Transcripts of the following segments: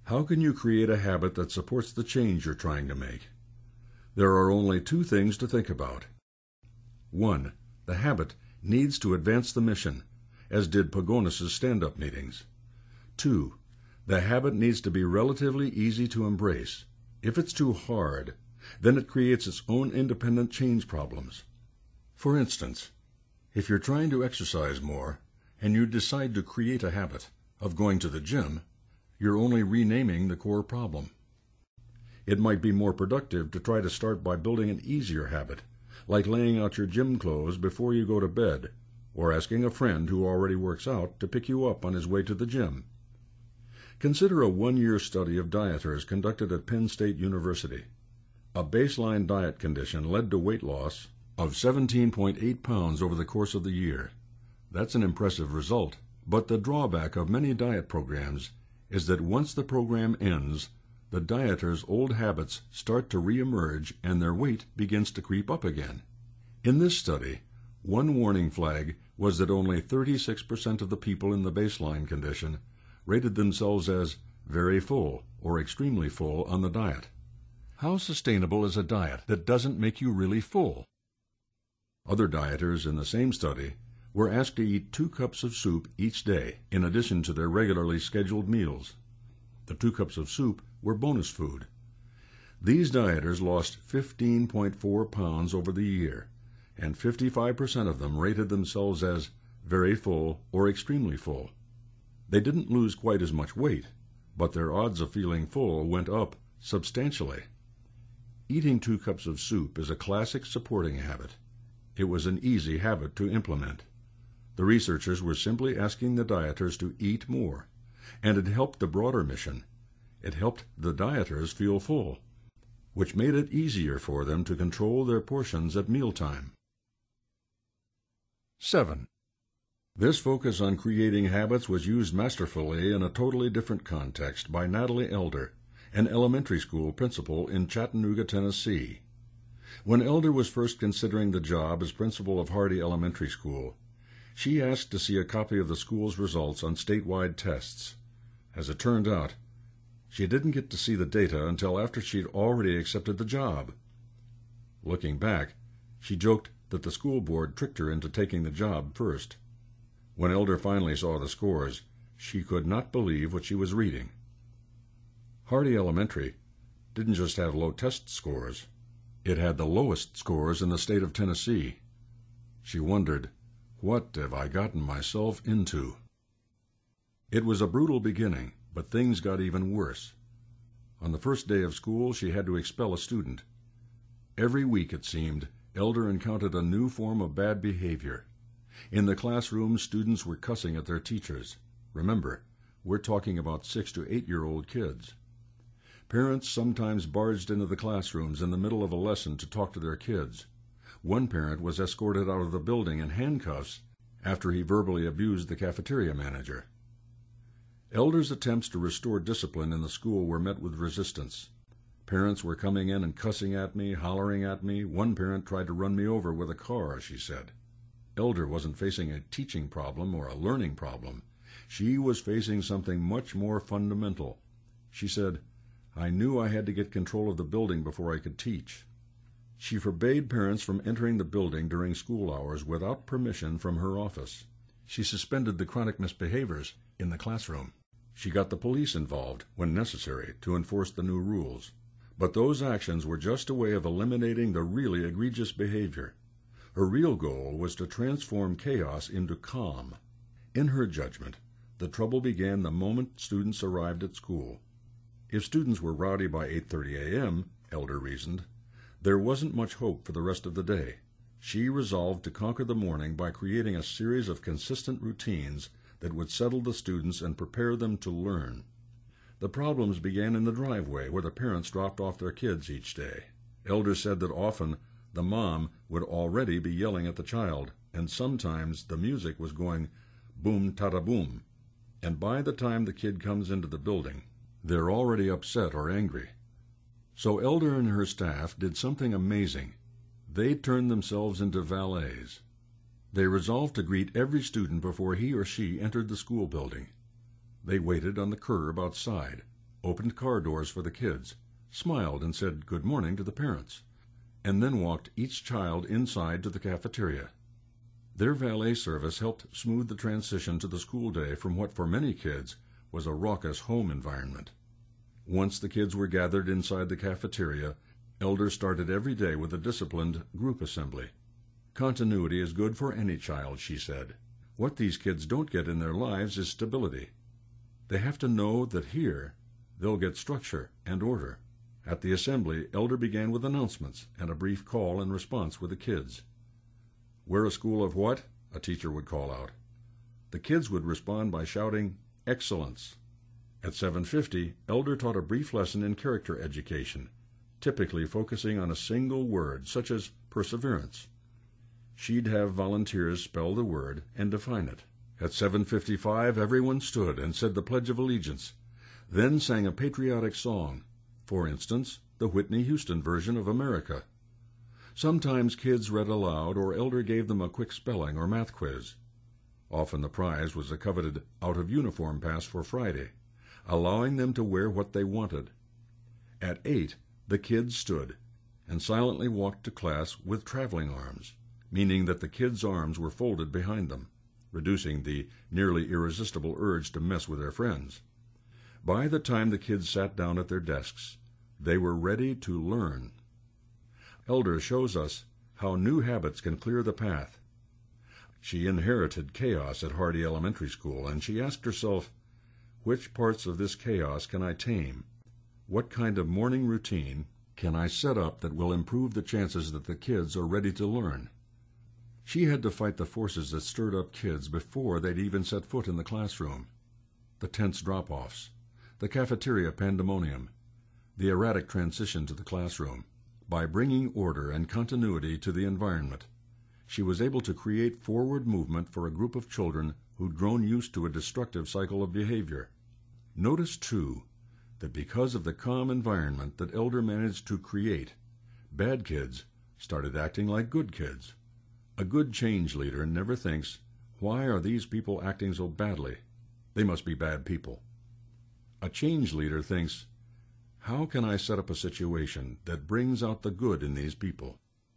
How can you create a habit that supports the change you're trying to make? There are only two things to think about. 1. The habit needs to advance the mission, as did Pagonis' stand-up meetings. 2. The habit needs to be relatively easy to embrace. If it's too hard, then it creates its own independent change problems. For instance, if you're trying to exercise more and you decide to create a habit of going to the gym, you're only renaming the core problem. It might be more productive to try to start by building an easier habit, like laying out your gym clothes before you go to bed, or asking a friend who already works out to pick you up on his way to the gym. Consider a one-year study of dieters conducted at Penn State University. A baseline diet condition led to weight loss of 17.8 pounds over the course of the year. That's an impressive result, but the drawback of many diet programs is that once the program ends, the dieters' old habits start to reemerge and their weight begins to creep up again. In this study, one warning flag was that only 36% of the people in the baseline condition rated themselves as very full or extremely full on the diet. How sustainable is a diet that doesn't make you really full? Other dieters in the same study were asked to eat 2 cups of soup each day in addition to their regularly scheduled meals. The 2 cups of soup were bonus food. These dieters lost 15.4 pounds over the year, and 55% of them rated themselves as very full or extremely full. They didn't lose quite as much weight, but their odds of feeling full went up substantially. Eating 2 cups of soup is a classic supporting habit. It was an easy habit to implement. The researchers were simply asking the dieters to eat more, and it helped the broader mission. It helped the dieters feel full, which made it easier for them to control their portions at mealtime. 7. This focus on creating habits was used masterfully in a totally different context by Natalie Elder, an elementary school principal in Chattanooga, Tennessee. When Elder was first considering the job as principal of Hardy Elementary School, she asked to see a copy of the school's results on statewide tests. As it turned out, she didn't get to see the data until after she'd already accepted the job. Looking back, she joked that the school board tricked her into taking the job first. When Elder finally saw the scores, she could not believe what she was reading. Hardy Elementary didn't just have low test scores. It had the lowest scores in the state of Tennessee. She wondered, what have I gotten myself into? It was a brutal beginning, but things got even worse. On the first day of school, she had to expel a student. Every week, it seemed, Elder encountered a new form of bad behavior. In the classroom, students were cussing at their teachers. Remember, we're talking about 6 to 8-year-old kids. Parents sometimes barged into the classrooms in the middle of a lesson to talk to their kids. One parent was escorted out of the building in handcuffs after he verbally abused the cafeteria manager. Elder's attempts to restore discipline in the school were met with resistance. Parents were coming in and cussing at me, hollering at me. One parent tried to run me over with a car, she said. Elder wasn't facing a teaching problem or a learning problem. She was facing something much more fundamental. She said, I knew I had to get control of the building before I could teach. She forbade parents from entering the building during school hours without permission from her office. She suspended the chronic misbehaviors in the classroom. She got the police involved, when necessary, to enforce the new rules. But those actions were just a way of eliminating the really egregious behavior. Her real goal was to transform chaos into calm. In her judgment, the trouble began the moment students arrived at school. If students were rowdy by 8:30 a.m., Elder reasoned, there wasn't much hope for the rest of the day. She resolved to conquer the morning by creating a series of consistent routines that would settle the students and prepare them to learn. The problems began in the driveway where the parents dropped off their kids each day. Elder said that often the mom would already be yelling at the child, and sometimes the music was going boom-tada-boom, and by the time the kid comes into the building, they're already upset or angry. So Elder and her staff did something amazing. They turned themselves into valets. They resolved to greet every student before he or she entered the school building. They waited on the curb outside. opened car doors for the kids, smiled and said good morning to the parents, and then walked each child inside to the cafeteria. Their valet service helped smooth the transition to the school day from what for many kids was a raucous home environment. Once the kids were gathered inside the cafeteria, elders started every day with a disciplined group assembly. Continuity is good for any child, she said. What these kids don't get in their lives is stability. They have to know that here they'll get structure and order. At the assembly, Elder began with announcements and a brief call and response with the kids. "We're a school of what?" a teacher would call out. The kids would respond by shouting, "Excellence." At 7:50, Elder taught a brief lesson in character education, typically focusing on a single word, such as perseverance. She'd have volunteers spell the word and define it. At 7:55, everyone stood and said the Pledge of Allegiance, then sang a patriotic song, for instance, the Whitney Houston version of America. Sometimes kids read aloud, or Elder gave them a quick spelling or math quiz. Often the prize was a coveted out-of-uniform pass for Friday, allowing them to wear what they wanted. At 8, the kids stood and silently walked to class with traveling arms, meaning that the kids' arms were folded behind them, reducing the nearly irresistible urge to mess with their friends. By the time the kids sat down at their desks, they were ready to learn. Elder shows us how new habits can clear the path. She inherited chaos at Hardy Elementary School, and she asked herself, which parts of this chaos can I tame? What kind of morning routine can I set up that will improve the chances that the kids are ready to learn? She had to fight the forces that stirred up kids before they'd even set foot in the classroom. The tense drop-offs, the cafeteria pandemonium, the erratic transition to the classroom. By bringing order and continuity to the environment, she was able to create forward movement for a group of children who'd grown used to a destructive cycle of behavior. Notice, too, that because of the calm environment that Elder managed to create, bad kids started acting like good kids. A good change leader never thinks, why are these people acting so badly? They must be bad people. A change leader thinks, how can I set up a situation that brings out the good in these people?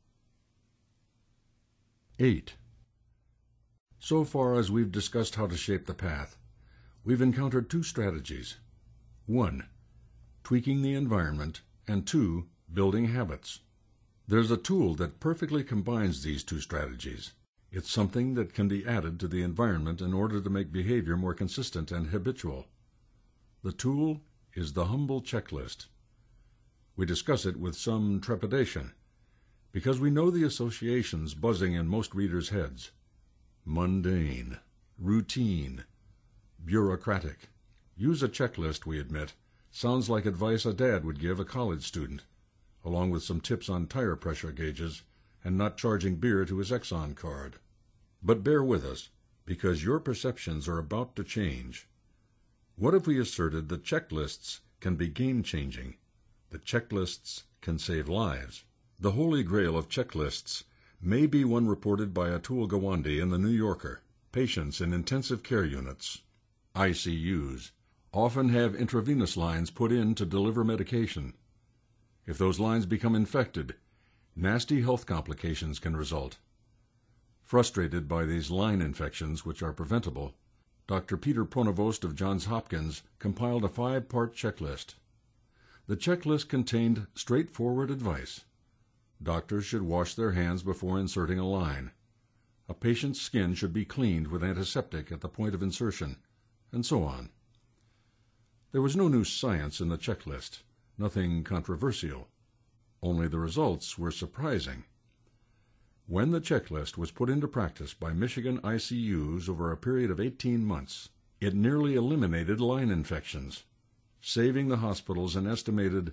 8. So far as we've discussed how to shape the path, we've encountered two strategies. 1. Tweaking the environment, and 2. Building habits. There's a tool that perfectly combines these two strategies. It's something that can be added to the environment in order to make behavior more consistent and habitual. The tool is the humble checklist. We discuss it with some trepidation, because we know the associations buzzing in most readers' heads. Mundane, routine, bureaucratic. Use a checklist, we admit, sounds like advice a dad would give a college student, along with some tips on tire pressure gauges and not charging beer to his Exxon card. But bear with us, because your perceptions are about to change. What if we asserted that checklists can be game-changing, that checklists can save lives? The holy grail of checklists may be one reported by Atul Gawande in the New Yorker. Patients in intensive care units, ICUs, often have intravenous lines put in to deliver medication. If those lines become infected, nasty health complications can result. Frustrated by these line infections, which are preventable, Dr. Peter Pronovost of Johns Hopkins compiled a 5-part checklist. The checklist contained straightforward advice. Doctors should wash their hands before inserting a line. A patient's skin should be cleaned with antiseptic at the point of insertion, and so on. There was no new science in the checklist, nothing controversial. Only the results were surprising. When the checklist was put into practice by Michigan ICUs over a period of 18 months, it nearly eliminated line infections, saving the hospitals an estimated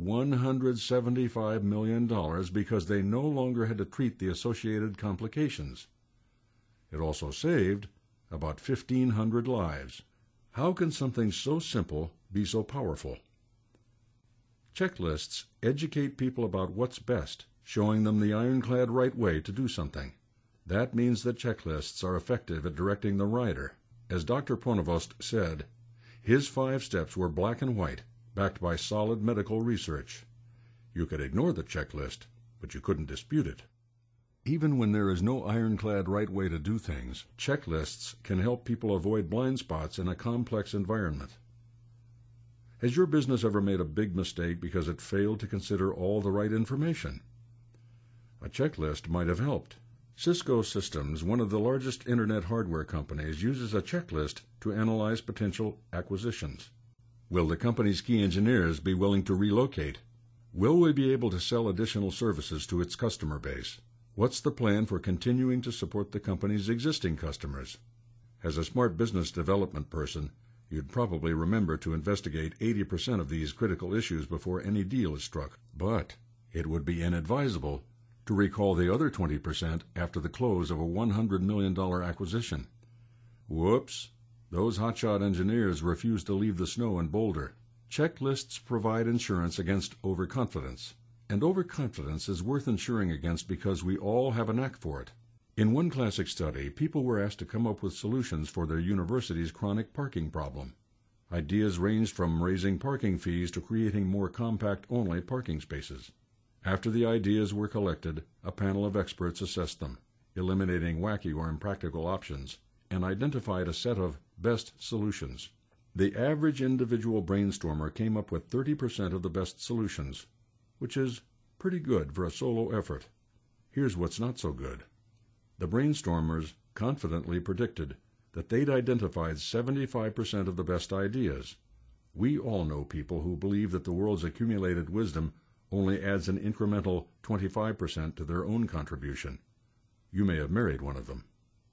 $175 million because they no longer had to treat the associated complications. It also saved about 1,500 lives. How can something so simple be so powerful? Checklists educate people about what's best, showing them the ironclad right way to do something. That means that checklists are effective at directing the rider. As Dr. Pronovost said, his 5 steps were black and white, backed by solid medical research. You could ignore the checklist, but you couldn't dispute it. Even when there is no ironclad right way to do things, checklists can help people avoid blind spots in a complex environment. Has your business ever made a big mistake because it failed to consider all the right information? A checklist might have helped. Cisco Systems, one of the largest internet hardware companies, uses a checklist to analyze potential acquisitions. Will the company's key engineers be willing to relocate? Will we be able to sell additional services to its customer base? What's the plan for continuing to support the company's existing customers? As a smart business development person, you'd probably remember to investigate 80% of these critical issues before any deal is struck. But it would be inadvisable to recall the other 20% after the close of a $100 million acquisition. Whoops! Those hotshot engineers refused to leave the snow in Boulder. Checklists provide insurance against overconfidence. And overconfidence is worth insuring against because we all have a knack for it. In one classic study, people were asked to come up with solutions for their university's chronic parking problem. Ideas ranged from raising parking fees to creating more compact-only parking spaces. After the ideas were collected, a panel of experts assessed them, eliminating wacky or impractical options, and identified a set of best solutions. The average individual brainstormer came up with 30% of the best solutions, which is pretty good for a solo effort. Here's what's not so good. The brainstormers confidently predicted that they'd identified 75% of the best ideas. We all know people who believe that the world's accumulated wisdom only adds an incremental 25% to their own contribution. You may have married one of them.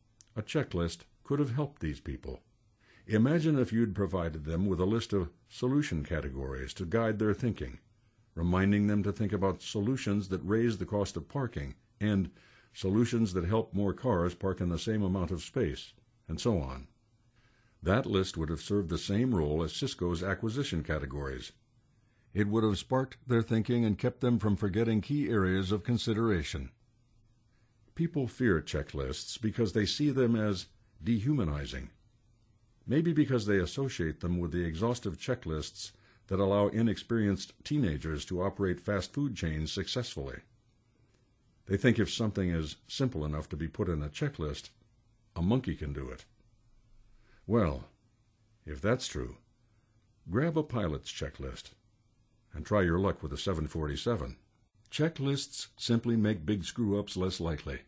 A checklist could have helped these people. Imagine if you'd provided them with a list of solution categories to guide their thinking, reminding them to think about solutions that raise the cost of parking and solutions that help more cars park in the same amount of space, and so on. That list would have served the same role as Cisco's acquisition categories. It would have sparked their thinking and kept them from forgetting key areas of consideration. People fear checklists because they see them as dehumanizing. Maybe because they associate them with the exhaustive checklists that allow inexperienced teenagers to operate fast food chains successfully. They think if something is simple enough to be put in a checklist, a monkey can do it. Well, if that's true, grab a pilot's checklist and try your luck with a 747. Checklists simply make big screw-ups less likely.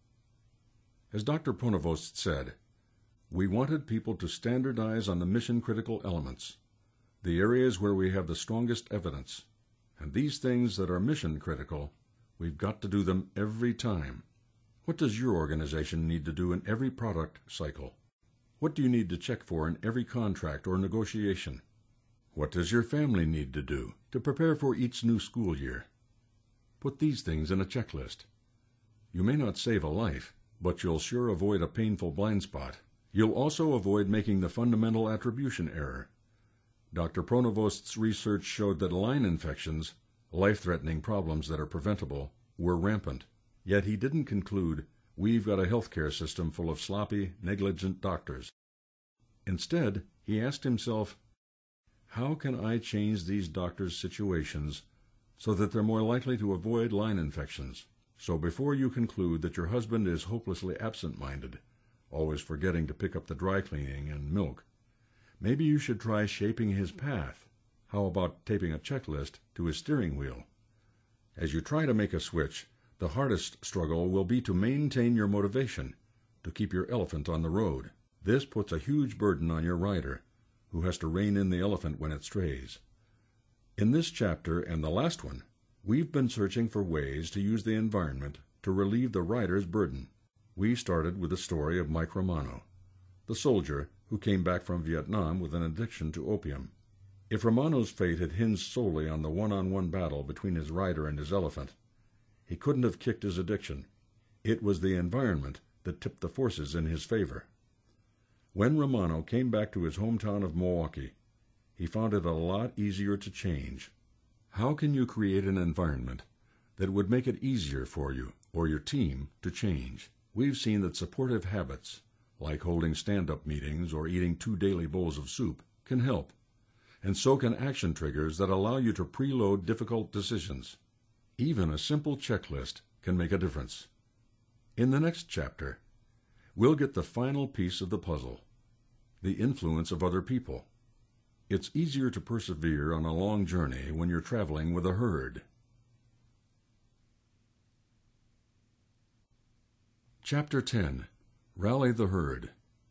As Dr. Pronovost said, we wanted people to standardize on the mission-critical elements, the areas where we have the strongest evidence, and these things that are mission-critical, we've got to do them every time. What does your organization need to do in every product cycle? What do you need to check for in every contract or negotiation? What does your family need to do to prepare for each new school year? Put these things in a checklist. You may not save a life, but you'll sure avoid a painful blind spot. You'll also avoid making the fundamental attribution error. Dr. Pronovost's research showed that line infections, life-threatening problems that are preventable, were rampant. Yet he didn't conclude, we've got a healthcare system full of sloppy, negligent doctors. Instead, he asked himself, how can I change these doctors' situations so that they're more likely to avoid line infections? So before you conclude that your husband is hopelessly absent-minded, always forgetting to pick up the dry cleaning and milk, maybe you should try shaping his path. How about taping a checklist to his steering wheel? As you try to make a switch, the hardest struggle will be to maintain your motivation, to keep your elephant on the road. This puts a huge burden on your rider, who has to rein in the elephant when it strays. In this chapter and the last one, we've been searching for ways to use the environment to relieve the rider's burden. We started with the story of Mike Romano, the soldier who came back from Vietnam with an addiction to opium. If Romano's fate had hinged solely on the one-on-one battle between his rider and his elephant, he couldn't have kicked his addiction. It was the environment that tipped the forces in his favor. When Romano came back to his hometown of Milwaukee, he found it a lot easier to change. How can you create an environment that would make it easier for you or your team to change? We've seen that supportive habits, like holding stand-up meetings or eating 2 daily bowls of soup, can help. and soak in action triggers that allow you to preload difficult decisions. Even a simple checklist can make a difference. In the next chapter, we'll get the final piece of the puzzle, the influence of other people. It's easier to persevere on a long journey when you're traveling with a herd. Chapter 10. Rally the Herd.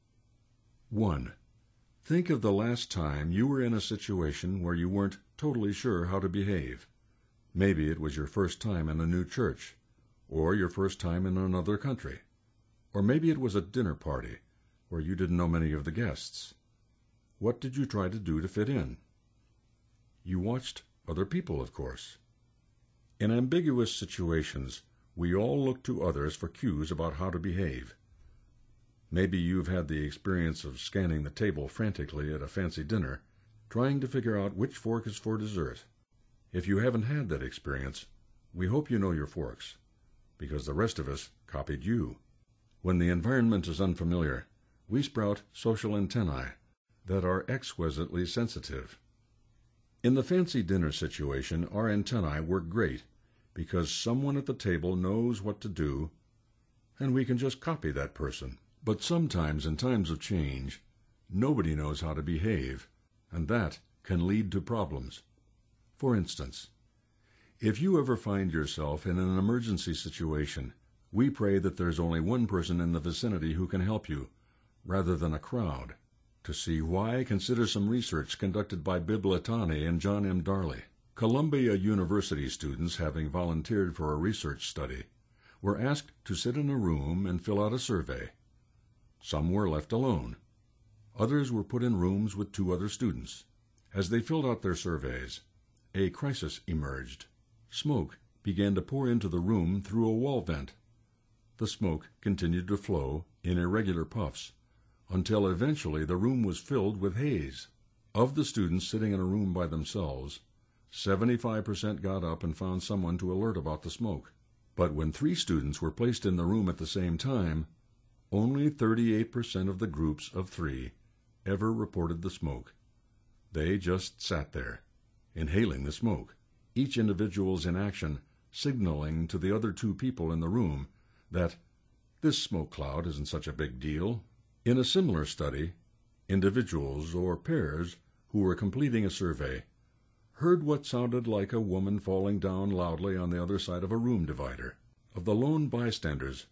1. Think of the last time you were in a situation where you weren't totally sure how to behave. Maybe it was your first time in a new church, or your first time in another country. Or maybe it was a dinner party where you didn't know many of the guests. What did you try to do to fit in? You watched other people, of course. In ambiguous situations, we all look to others for cues about how to behave. Maybe you've had the experience of scanning the table frantically at a fancy dinner, trying to figure out which fork is for dessert. If you haven't had that experience, we hope you know your forks, because the rest of us copied you. When the environment is unfamiliar, we sprout social antennae that are exquisitely sensitive. In the fancy dinner situation, our antennae work great because someone at the table knows what to do, and we can just copy that person. But sometimes in times of change, nobody knows how to behave, and that can lead to problems. For instance, if you ever find yourself in an emergency situation, we pray that there's only one person in the vicinity who can help you, rather than a crowd. To see why, consider some research conducted by Bill Latani and John M. Darley. Columbia University students, having volunteered for a research study, were asked to sit in a room and fill out a survey. Some were left alone. Others were put in rooms with 2 other students. As they filled out their surveys, a crisis emerged. Smoke began to pour into the room through a wall vent. The smoke continued to flow in irregular puffs, until eventually the room was filled with haze. Of the students sitting in a room by themselves, 75% got up and found someone to alert about the smoke. But when 3 students were placed in the room at the same time, only 38% of the groups of 3 ever reported the smoke. They just sat there, inhaling the smoke, each individual's inaction signaling to the other 2 people in the room that this smoke cloud isn't such a big deal. In a similar study, individuals or pairs who were completing a survey heard what sounded like a woman falling down loudly on the other side of a room divider. Of the lone bystanders,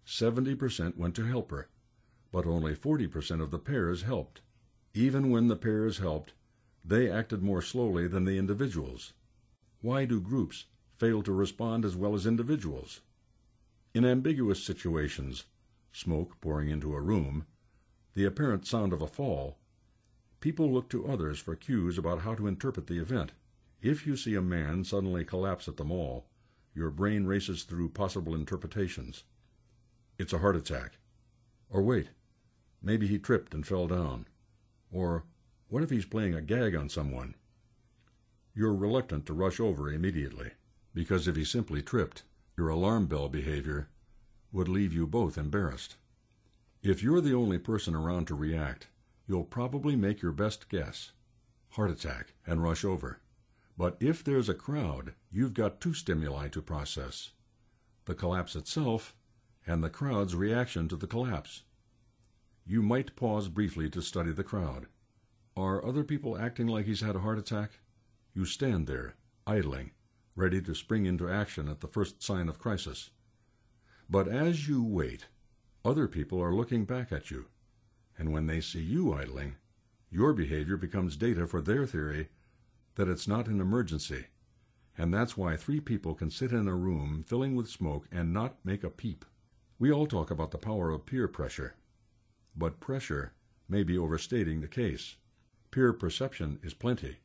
70% went to help her, but only 40% of the pairs helped. Even when the pairs helped, they acted more slowly than the individuals. Why do groups fail to respond as well as individuals? In ambiguous situations, smoke pouring into a room, the apparent sound of a fall, people look to others for cues about how to interpret the event. If you see a man suddenly collapse at the mall, your brain races through possible interpretations. It's a heart attack. Or wait, maybe he tripped and fell down. Or what if he's playing a gag on someone? You're reluctant to rush over immediately, because if he simply tripped, your alarm bell behavior would leave you both embarrassed. If you're the only person around to react, you'll probably make your best guess, heart attack, and rush over. But if there's a crowd, you've got 2 stimuli to process, the collapse itself and the crowd's reaction to the collapse. You might pause briefly to study the crowd. Are other people acting like he's had a heart attack? You stand there, idling, ready to spring into action at the first sign of crisis. But as you wait, other people are looking back at you, and when they see you idling, your behavior becomes data for their theory that it's not an emergency, and that's why 3 people can sit in a room filling with smoke and not make a peep. We all talk about the power of peer pressure, but pressure may be overstating the case. Peer perception is plenty.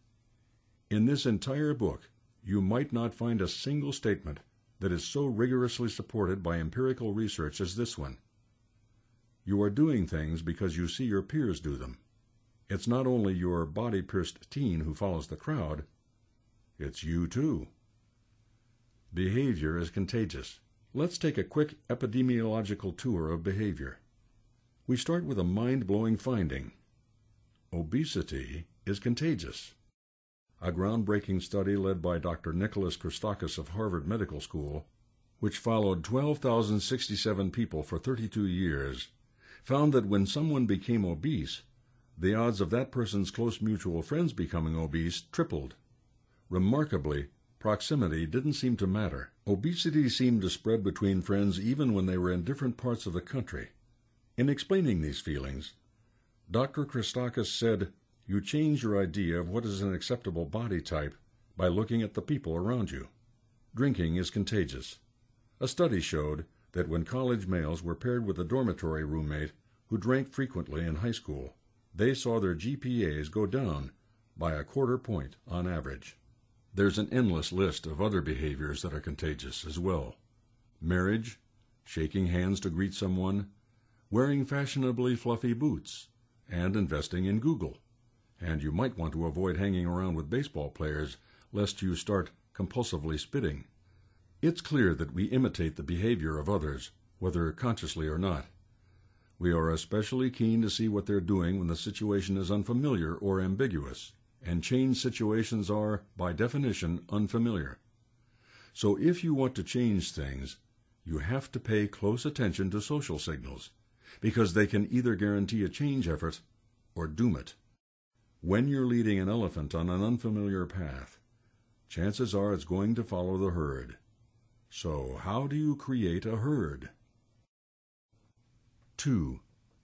In this entire book, you might not find a single statement that is so rigorously supported by empirical research as this one. You are doing things because you see your peers do them. It's not only your body-pierced teen who follows the crowd, it's you too. Behavior is contagious. Let's take a quick epidemiological tour of behavior. We start with a mind-blowing finding. Obesity is contagious. A groundbreaking study led by Dr. Nicholas Christakis of Harvard Medical School, which followed 12,067 people for 32 years, found that when someone became obese, the odds of that person's close mutual friends becoming obese tripled. Remarkably, proximity didn't seem to matter. Obesity seemed to spread between friends even when they were in different parts of the country. In explaining these feelings, Dr. Christakis said, "You change your idea of what is an acceptable body type by looking at the people around you. Drinking is contagious. A study showed that when college males were paired with a dormitory roommate who drank frequently in high school, they saw their GPAs go down by a quarter point on average." There's an endless list of other behaviors that are contagious as well. Marriage, shaking hands to greet someone, wearing fashionably fluffy boots, and investing in Google. And you might want to avoid hanging around with baseball players lest you start compulsively spitting. It's clear that we imitate the behavior of others, whether consciously or not. We are especially keen to see what they're doing when the situation is unfamiliar or ambiguous, and change situations are, by definition, unfamiliar. So if you want to change things, you have to pay close attention to social signals, because they can either guarantee a change effort or doom it. When you're leading an elephant on an unfamiliar path, chances are it's going to follow the herd. So how do you create a herd? 2.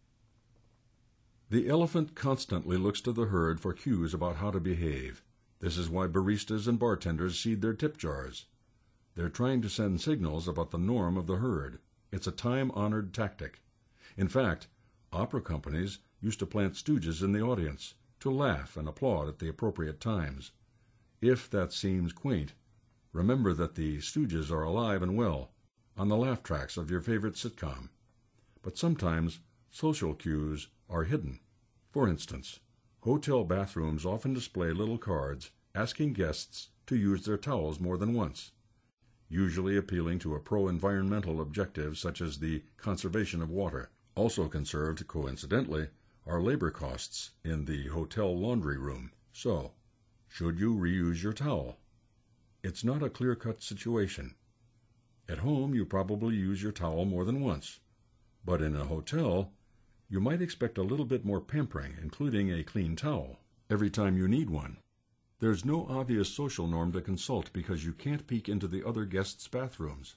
The elephant constantly looks to the herd for cues about how to behave. This is why baristas and bartenders seed their tip jars. They're trying to send signals about the norm of the herd. It's a time-honored tactic. In fact, opera companies used to plant stooges in the audience to laugh and applaud at the appropriate times. If that seems quaint, remember that the stooges are alive and well on the laugh tracks of your favorite sitcom. But sometimes social cues are hidden. For instance, hotel bathrooms often display little cards asking guests to use their towels more than once, usually appealing to a pro-environmental objective such as the conservation of water. Also conserved, coincidentally, are labor costs in the hotel laundry room. So, should you reuse your towel? It's not a clear-cut situation. At home, you probably use your towel more than once, but in a hotel, you might expect a little bit more pampering, including a clean towel, every time you need one. There's no obvious social norm to consult because you can't peek into the other guests' bathrooms.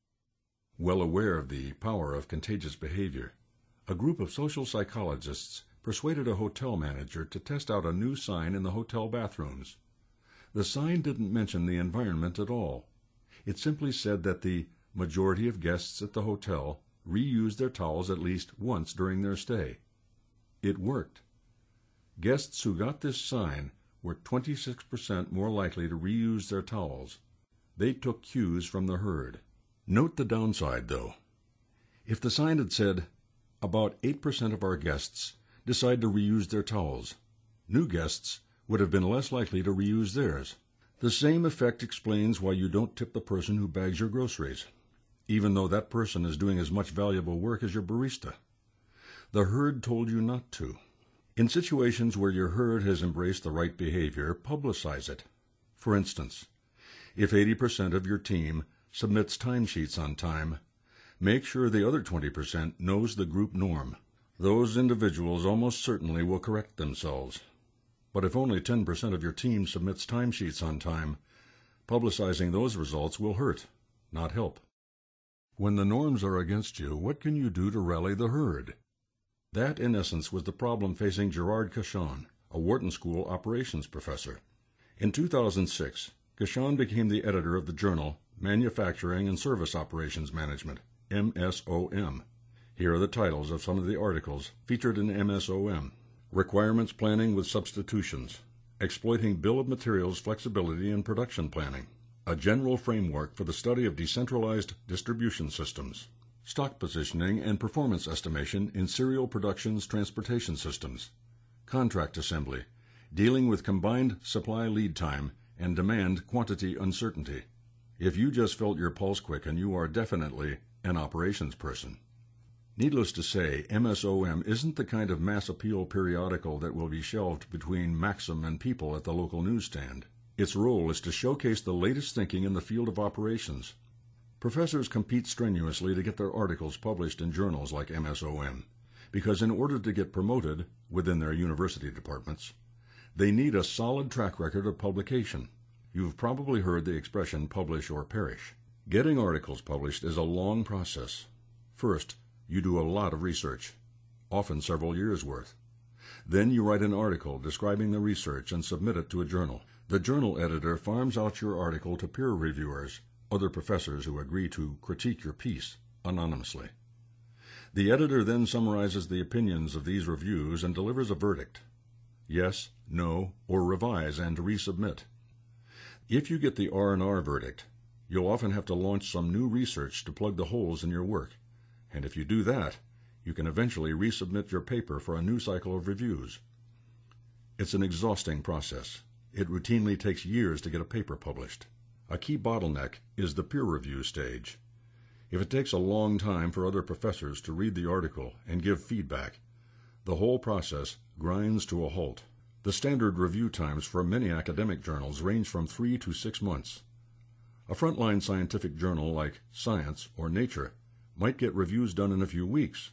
Well aware of the power of contagious behavior, a group of social psychologists persuaded a hotel manager to test out a new sign in the hotel bathrooms. The sign didn't mention the environment at all. It simply said that the majority of guests at the hotel reused their towels at least once during their stay. It worked. Guests who got this sign were 26% more likely to reuse their towels. They took cues from the herd. Note the downside, though. If the sign had said, "About 8% of our guests decide to reuse their towels," new guests would have been less likely to reuse theirs. The same effect explains why you don't tip the person who bags your groceries, even though that person is doing as much valuable work as your barista. The herd told you not to. In situations where your herd has embraced the right behavior, publicize it. For instance, if 80% of your team submits timesheets on time, make sure the other 20% knows the group norm. Those individuals almost certainly will correct themselves. But if only 10% of your team submits timesheets on time, publicizing those results will hurt, not help. When the norms are against you, what can you do to rally the herd? That, in essence, was the problem facing Gerard Cauchon, a Wharton School operations professor. In 2006, Cauchon became the editor of the journal Manufacturing and Service Operations Management, MSOM. Here are the titles of some of the articles featured in MSOM. Requirements Planning with Substitutions, Exploiting Bill of Materials Flexibility in Production Planning, A General Framework for the Study of Decentralized Distribution Systems, Stock Positioning and Performance Estimation in Serial Productions Transportation Systems, Contract Assembly, Dealing with Combined Supply Lead Time and Demand Quantity Uncertainty. If you just felt your pulse quicken, you are definitely an operations person. Needless to say, MSOM isn't the kind of mass appeal periodical that will be shelved between Maxim and People at the local newsstand. Its role is to showcase the latest thinking in the field of operations. Professors compete strenuously to get their articles published in journals like MSOM, because in order to get promoted within their university departments, they need a solid track record of publication. You've probably heard the expression publish or perish. Getting articles published is a long process. First, you do a lot of research, often several years' worth. Then you write an article describing the research and submit it to a journal. The journal editor farms out your article to peer reviewers, other professors who agree to critique your piece anonymously. The editor then summarizes the opinions of these reviews and delivers a verdict: yes, no, or revise and resubmit. If you get the R&R verdict, you'll often have to launch some new research to plug the holes in your work, and if you do that, you can eventually resubmit your paper for a new cycle of reviews. It's an exhausting process. It routinely takes years to get a paper published. A key bottleneck is the peer review stage. If it takes a long time for other professors to read the article and give feedback, the whole process grinds to a halt. The standard review times for many academic journals range from 3 to 6 months. A frontline scientific journal like Science or Nature might get reviews done in a few weeks.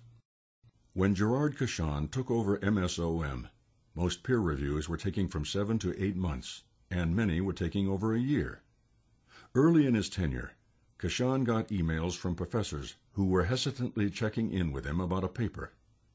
When Gerard Cauchon took over MSOM, most peer reviews were taking from 7 to 8 months, and many were taking over a year. Early in his tenure, Cauchon got emails from professors who were hesitantly checking in with him about a paper.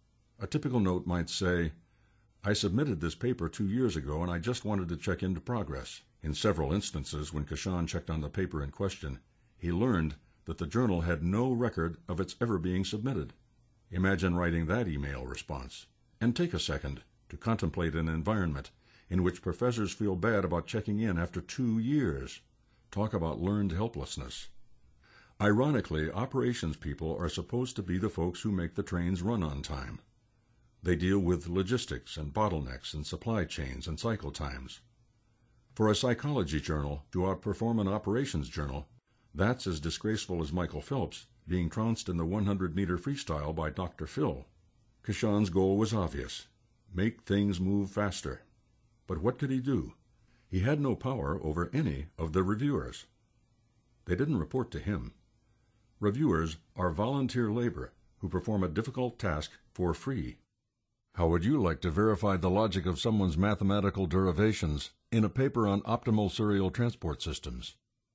A typical note might say, "I submitted this paper 2 years ago and I just wanted to check into progress." In several instances, when Cauchon checked on the paper in question, he learned that the journal had no record of its ever being submitted. Imagine writing that email response. And take a second to contemplate an environment in which professors feel bad about checking in after 2 years. Talk about learned helplessness. Ironically, operations people are supposed to be the folks who make the trains run on time. They deal with logistics and bottlenecks and supply chains and cycle times. For a psychology journal to outperform an operations journal, that's as disgraceful as Michael Phelps being trounced in the 100-meter freestyle by Dr. Phil. Cauchon's goal was obvious: make things move faster. But what could he do? He had no power over any of the reviewers. They didn't report to him. Reviewers are volunteer labor who perform a difficult task for free. How would you like to verify the logic of someone's mathematical derivations in a paper on optimal serial transport systems?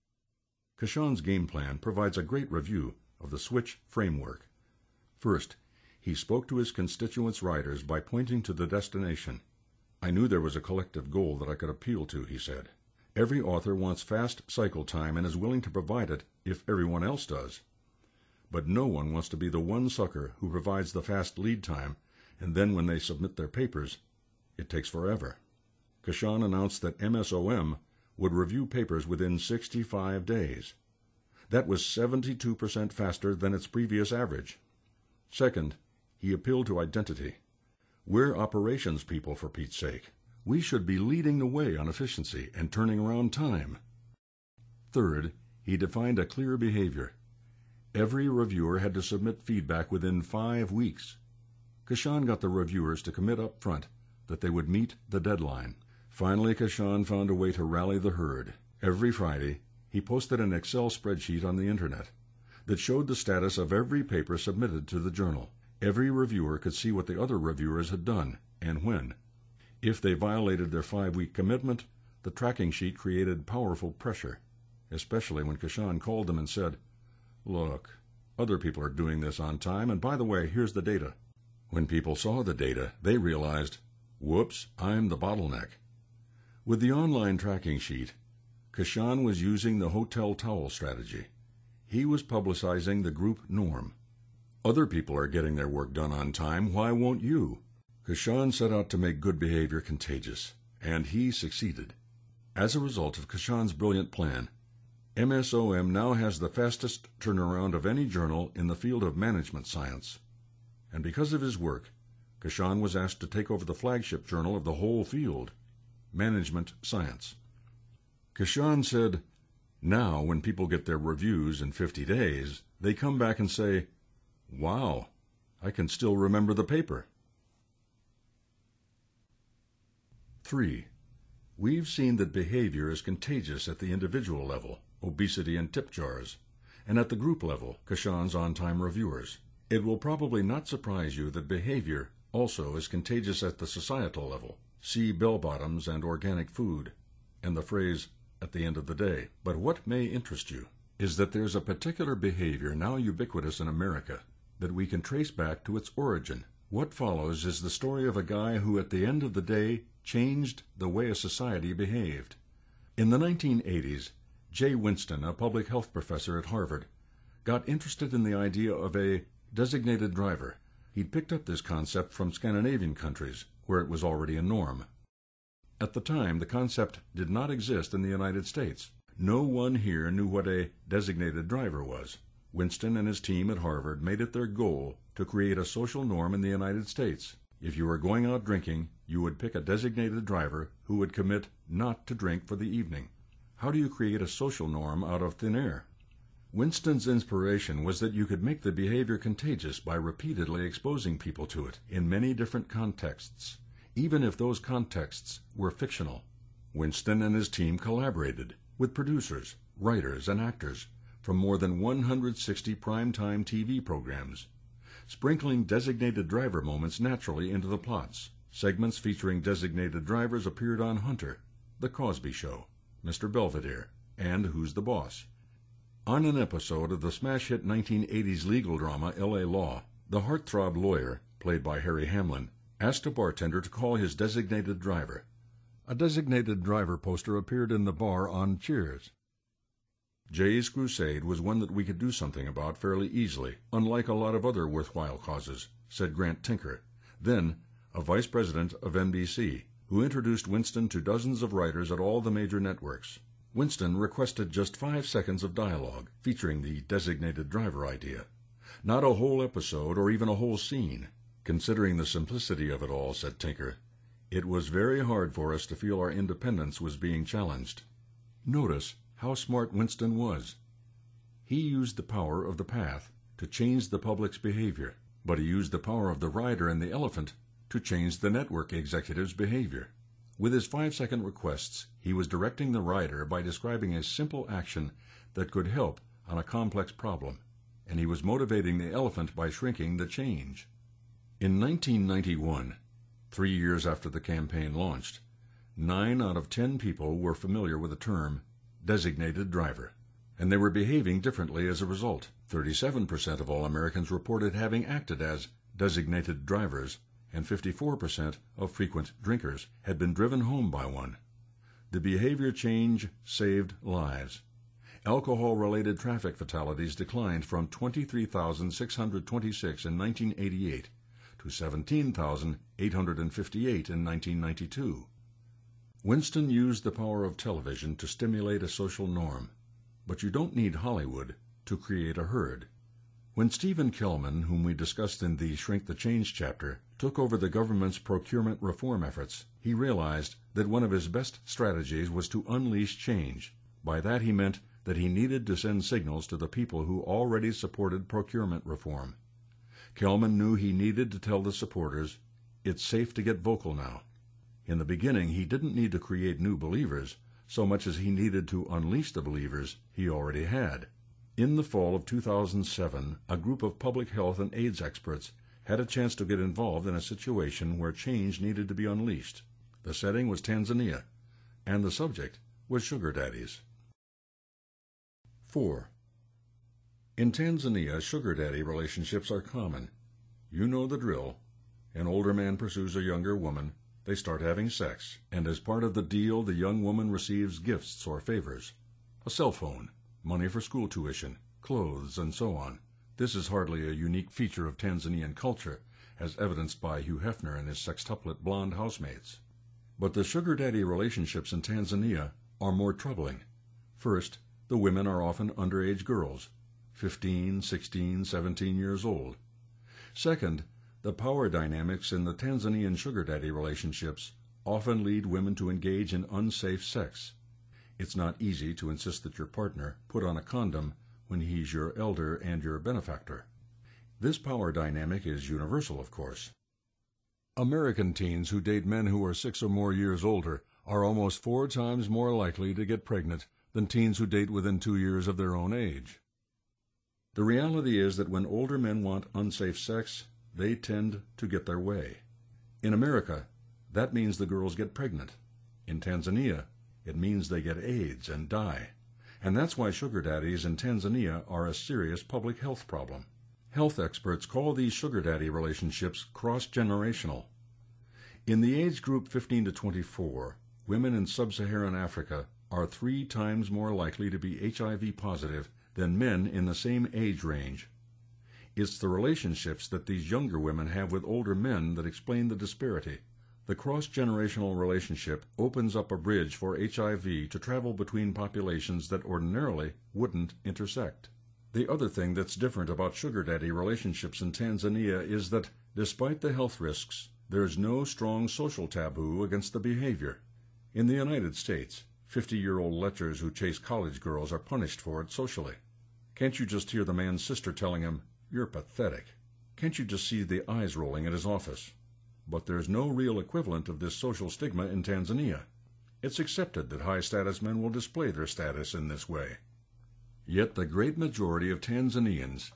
Cauchon's game plan provides a great review of the switch framework. First, he spoke to his constituents' writers by pointing to the destination. "I knew there was a collective goal that I could appeal to," he said. "Every author wants fast cycle time and is willing to provide it if everyone else does. But no one wants to be the one sucker who provides the fast lead time, and then when they submit their papers, it takes forever." Cauchon announced that MSOM would review papers within 65 days. That was 72% faster than its previous average. Second, he appealed to identity. We're operations people, for Pete's sake. We should be leading the way on efficiency and turning around time. Third, he defined a clear behavior. Every reviewer had to submit feedback within 5 weeks. Cauchon got the reviewers to commit up front that they would meet the deadline. Finally, Cauchon found a way to rally the herd. Every Friday, he posted an Excel spreadsheet on the Internet that showed the status of every paper submitted to the journal. Every reviewer could see what the other reviewers had done and when. If they violated their 5-week commitment, the tracking sheet created powerful pressure, especially when Cauchon called them and said, "Look, other people are doing this on time, and by the way, here's the data." When people saw the data, they realized, whoops, I'm the bottleneck. With the online tracking sheet, Cauchon was using the hotel towel strategy. He was publicizing the group norm. Other people are getting their work done on time, why won't you? Cauchon set out to make good behavior contagious, and he succeeded. As a result of Cauchon's brilliant plan, MSOM now has the fastest turnaround of any journal in the field of management science. And because of his work, Cauchon was asked to take over the flagship journal of the whole field, Management Science. Cauchon said, "Now, when people get their reviews in 50 days, they come back and say, 'Wow, I can still remember the paper. 3. We've seen that behavior is contagious at the individual level, obesity and tip jars, and at the group level, Kashan's on-time reviewers. It will probably not surprise you that behavior also is contagious at the societal level. See bell-bottoms and organic food, and the phrase, at the end of the day. But what may interest you is that there's a particular behavior now ubiquitous in America that we can trace back to its origin. What follows is the story of a guy who at the end of the day changed the way a society behaved. In the 1980s, Jay Winston, a public health professor at Harvard, got interested in the idea of a designated driver. He'd picked up this concept from Scandinavian countries, where it was already a norm. At the time, the concept did not exist in the United States. No one here knew what a designated driver was. Winston and his team at Harvard made it their goal to create a social norm in the United States. If you were going out drinking, you would pick a designated driver who would commit not to drink for the evening. How do you create a social norm out of thin air? Winston's inspiration was that you could make the behavior contagious by repeatedly exposing people to it in many different contexts, even if those contexts were fictional. Winston and his team collaborated with producers, writers, and actors from more than 160 primetime TV programs, sprinkling designated driver moments naturally into the plots. Segments featuring designated drivers appeared on Hunter, The Cosby Show, Mr. Belvedere, and Who's the Boss? On an episode of the smash hit 1980s legal drama L.A. Law, the heartthrob lawyer, played by Harry Hamlin, asked a bartender to call his designated driver. A designated driver poster appeared in the bar on Cheers. Jay's crusade was one that we could do something about fairly easily, unlike a lot of other worthwhile causes, said Grant Tinker, then a vice president of NBC, who introduced Winston to dozens of writers at all the major networks. Winston requested just 5 seconds of dialogue featuring the designated driver idea. Not a whole episode or even a whole scene. Considering the simplicity of it all, said Tinker, it was very hard for us to feel our independence was being challenged. Notice how smart Winston was. He used the power of the path to change the public's behavior, but he used the power of the rider and the elephant to change the network executive's behavior. With his 5-second requests, he was directing the rider by describing a simple action that could help on a complex problem, and he was motivating the elephant by shrinking the change. In 1991, 3 years after the campaign launched, 9 out of 10 people were familiar with the term designated driver, and they were behaving differently as a result. 37% of all Americans reported having acted as designated drivers, and 54% of frequent drinkers had been driven home by one. The behavior change saved lives. Alcohol-related traffic fatalities declined from 23,626 in 1988 to 17,858 in 1992. Winston used the power of television to stimulate a social norm, but you don't need Hollywood to create a herd. When Stephen Kellman, whom we discussed in the Shrink the Change chapter, took over the government's procurement reform efforts, he realized that one of his best strategies was to unleash change. By that he meant that he needed to send signals to the people who already supported procurement reform. Kellman knew he needed to tell the supporters, it's safe to get vocal now. In the beginning, he didn't need to create new believers so much as he needed to unleash the believers he already had. In the fall of 2007, a group of public health and AIDS experts had a chance to get involved in a situation where change needed to be unleashed. The setting was Tanzania, and the subject was sugar daddies. 4. In Tanzania, sugar daddy relationships are common. You know the drill. An older man pursues a younger woman, they start having sex, and as part of the deal, the young woman receives gifts or favors. A cell phone, money for school tuition, clothes, and so on. This is hardly a unique feature of Tanzanian culture, as evidenced by Hugh Hefner and his sextuplet blonde housemates. But the sugar daddy relationships in Tanzania are more troubling. First, the women are often underage girls, 15, 16, 17 years old. Second, the power dynamics in the Tanzanian sugar daddy relationships often lead women to engage in unsafe sex. It's not easy to insist that your partner put on a condom when he's your elder and your benefactor. This power dynamic is universal, of course. American teens who date men who are 6 or more years older are almost 4 times more likely to get pregnant than teens who date within 2 years of their own age. The reality is that when older men want unsafe sex, they tend to get their way. In America, that means the girls get pregnant. In Tanzania, it means they get AIDS and die. And that's why sugar daddies in Tanzania are a serious public health problem. Health experts call these sugar daddy relationships cross-generational. In the age group 15 to 24, women in sub-Saharan Africa are 3 times more likely to be HIV positive than men in the same age range. It's the relationships that these younger women have with older men that explain the disparity. The cross-generational relationship opens up a bridge for HIV to travel between populations that ordinarily wouldn't intersect. The other thing that's different about sugar daddy relationships in Tanzania is that, despite the health risks, there's no strong social taboo against the behavior. In the United States, 50-year-old lechers who chase college girls are punished for it socially. Can't you just hear the man's sister telling him, "You're pathetic"? Can't you just see the eyes rolling at his office? But there's no real equivalent of this social stigma in Tanzania. It's accepted that high-status men will display their status in this way. Yet the great majority of Tanzanians,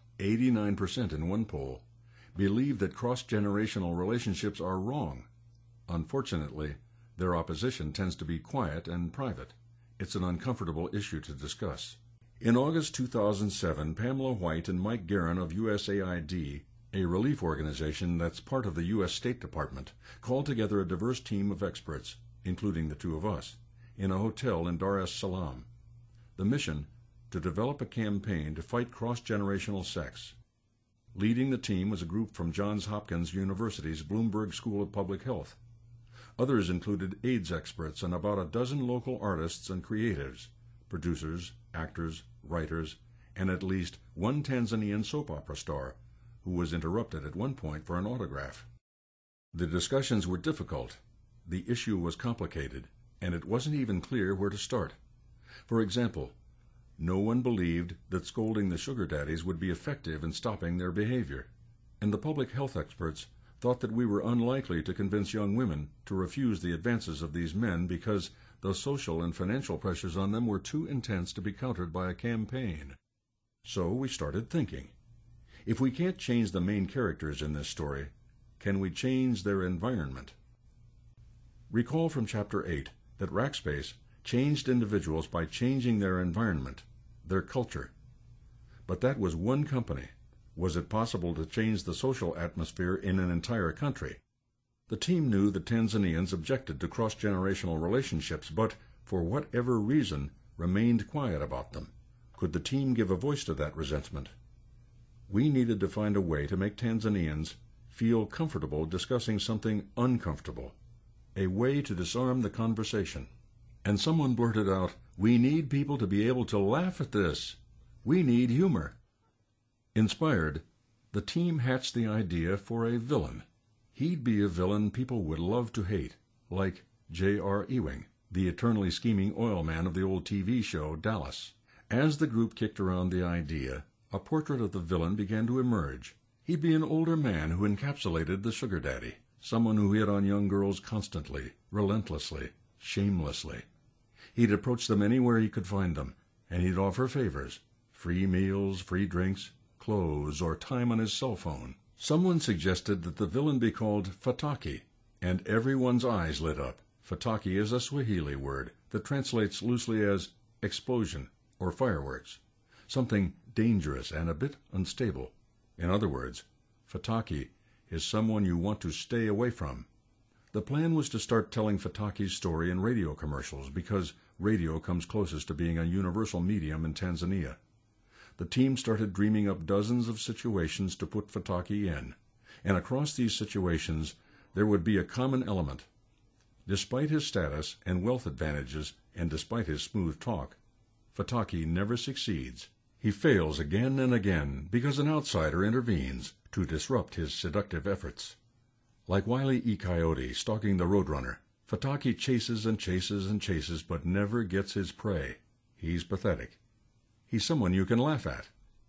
89% in one poll, believe that cross-generational relationships are wrong. Unfortunately, their opposition tends to be quiet and private. It's an uncomfortable issue to discuss. In August 2007, Pamela White and Mike Guerin of USAID, a relief organization that's part of the U.S. State Department, called together a diverse team of experts, including the 2 of us, in a hotel in Dar es Salaam. The mission: to develop a campaign to fight cross-generational sex. Leading the team was a group from Johns Hopkins University's Bloomberg School of Public Health. Others included AIDS experts and about a dozen local artists and creatives, producers, actors, writers, and at least one Tanzanian soap opera star, who was interrupted at one point for an autograph. The discussions were difficult, the issue was complicated, and it wasn't even clear where to start. For example, no one believed that scolding the sugar daddies would be effective in stopping their behavior, and the public health experts thought that we were unlikely to convince young women to refuse the advances of these men because the social and financial pressures on them were too intense to be countered by a campaign. So we started thinking. If we can't change the main characters in this story, can we change their environment? Recall from Chapter 8 that Rackspace changed individuals by changing their environment, their culture. But that was one company. Was it possible to change the social atmosphere in an entire country? The team knew that Tanzanians objected to cross-generational relationships, but, for whatever reason, remained quiet about them. Could the team give a voice to that resentment? We needed to find a way to make Tanzanians feel comfortable discussing something uncomfortable, a way to disarm the conversation. And someone blurted out, "We need people to be able to laugh at this. We need humor." Inspired, the team hatched the idea for a villain. He'd be a villain people would love to hate, like J.R. Ewing, the eternally scheming oil man of the old TV show Dallas. As the group kicked around the idea, a portrait of the villain began to emerge. He'd be an older man who encapsulated the sugar daddy, someone who hit on young girls constantly, relentlessly, shamelessly. He'd approach them anywhere he could find them, and he'd offer favors: free meals, free drinks, clothes, or time on his cell phone. Someone suggested that the villain be called Fataki, and everyone's eyes lit up. Fataki is a Swahili word that translates loosely as explosion or fireworks, something dangerous and a bit unstable. In other words, Fataki is someone you want to stay away from. The plan was to start telling Fataki's story in radio commercials because radio comes closest to being a universal medium in Tanzania. The team started dreaming up dozens of situations to put Fataki in, and across these situations there would be a common element. Despite his status and wealth advantages, and despite his smooth talk, Fataki never succeeds. He fails again and again because an outsider intervenes to disrupt his seductive efforts. Like Wile E. Coyote stalking the roadrunner, Fataki chases and chases and chases but never gets his prey. He's pathetic. He's someone you can laugh at.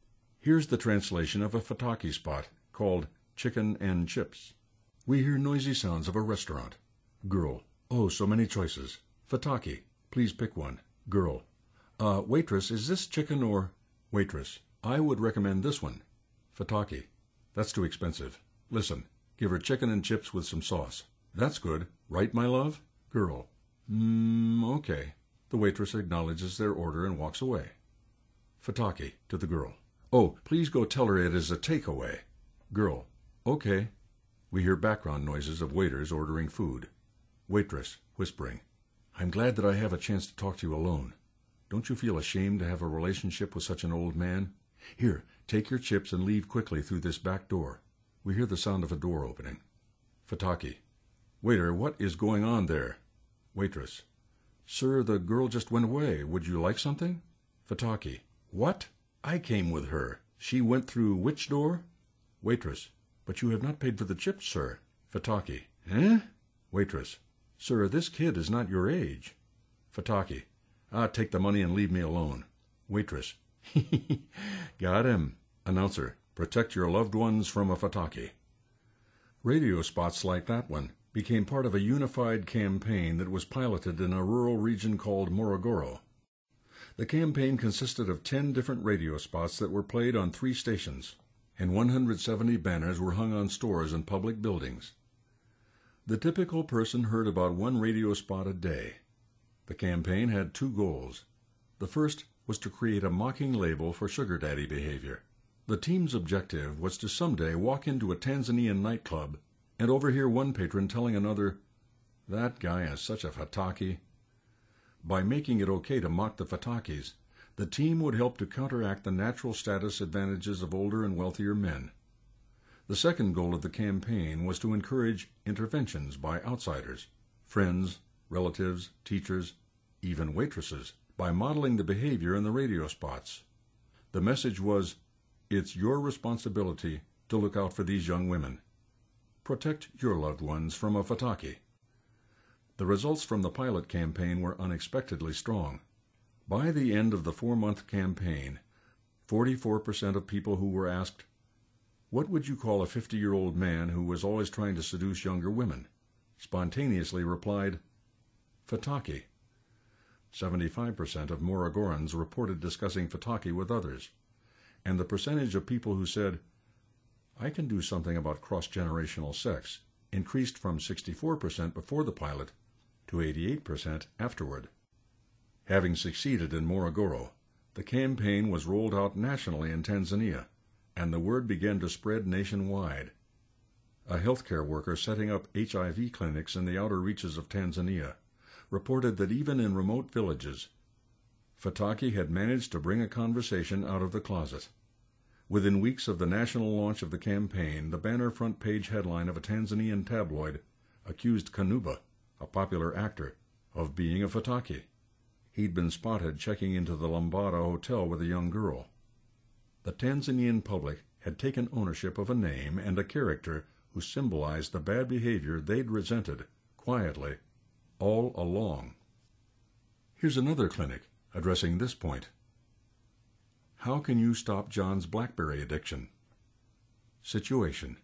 Here's the translation of a Fataki spot called Chicken and Chips. We hear noisy sounds of a restaurant. Girl. Oh, so many choices. Fataki. Please pick one. Girl. Waitress, is this chicken or... Waitress. I would recommend this one. Fataki. That's too expensive. Listen, give her chicken and chips with some sauce. That's good. Right, my love? Girl. Okay. The waitress acknowledges their order and walks away. Fataki, to the girl. Oh, please go tell her it is a takeaway. Girl. Okay. We hear background noises of waiters ordering food. Waitress, whispering. I'm glad that I have a chance to talk to you alone. Don't you feel ashamed to have a relationship with such an old man? Here, take your chips and leave quickly through this back door. We hear the sound of a door opening. Fataki. Waiter, what is going on there? Waitress. Sir, the girl just went away. Would you like something? Fataki. What? I came with her. She went through which door? Waitress. But you have not paid for the chips, sir. Fataki. Eh? Waitress. Sir, this kid is not your age. Fataki. Take the money and leave me alone. Waitress. Got him. Announcer. Protect your loved ones from a Fataki. Radio spots like that one became part of a unified campaign that was piloted in a rural region called Morogoro. The campaign consisted of 10 different radio spots that were played on 3 stations, and 170 banners were hung on stores and public buildings. The typical person heard about 1 radio spot a day. The campaign had 2 goals. The first was to create a mocking label for sugar daddy behavior. The team's objective was to someday walk into a Tanzanian nightclub and overhear one patron telling another, "That guy is such a Fataki." By making it okay to mock the Fatakis, the team would help to counteract the natural status advantages of older and wealthier men. The second goal of the campaign was to encourage interventions by outsiders, friends, relatives, teachers, even waitresses, by modeling the behavior in the radio spots. The message was, it's your responsibility to look out for these young women. Protect your loved ones from a Fataki. The results from the pilot campaign were unexpectedly strong. By the end of the 4-month campaign, 44% of people who were asked, "What would you call a 50-year-old man who was always trying to seduce younger women?" spontaneously replied, Fataki. 75% of Morogorans reported discussing Fataki with others, and the percentage of people who said, "I can do something about cross-generational sex," increased from 64% before the pilot to 88% afterward. Having succeeded in Morogoro, the campaign was rolled out nationally in Tanzania, and the word began to spread nationwide. A healthcare worker setting up HIV clinics in the outer reaches of Tanzania reported that even in remote villages, Fataki had managed to bring a conversation out of the closet. Within weeks of the national launch of the campaign, the banner front page headline of a Tanzanian tabloid accused Kanuba, a popular actor, of being a Fataki. He'd been spotted checking into the Lambada Hotel with a young girl. The Tanzanian public had taken ownership of a name and a character who symbolized the bad behavior they'd resented, quietly, all along. Here's another clinic addressing this point. How can you stop John's BlackBerry addiction? Situation.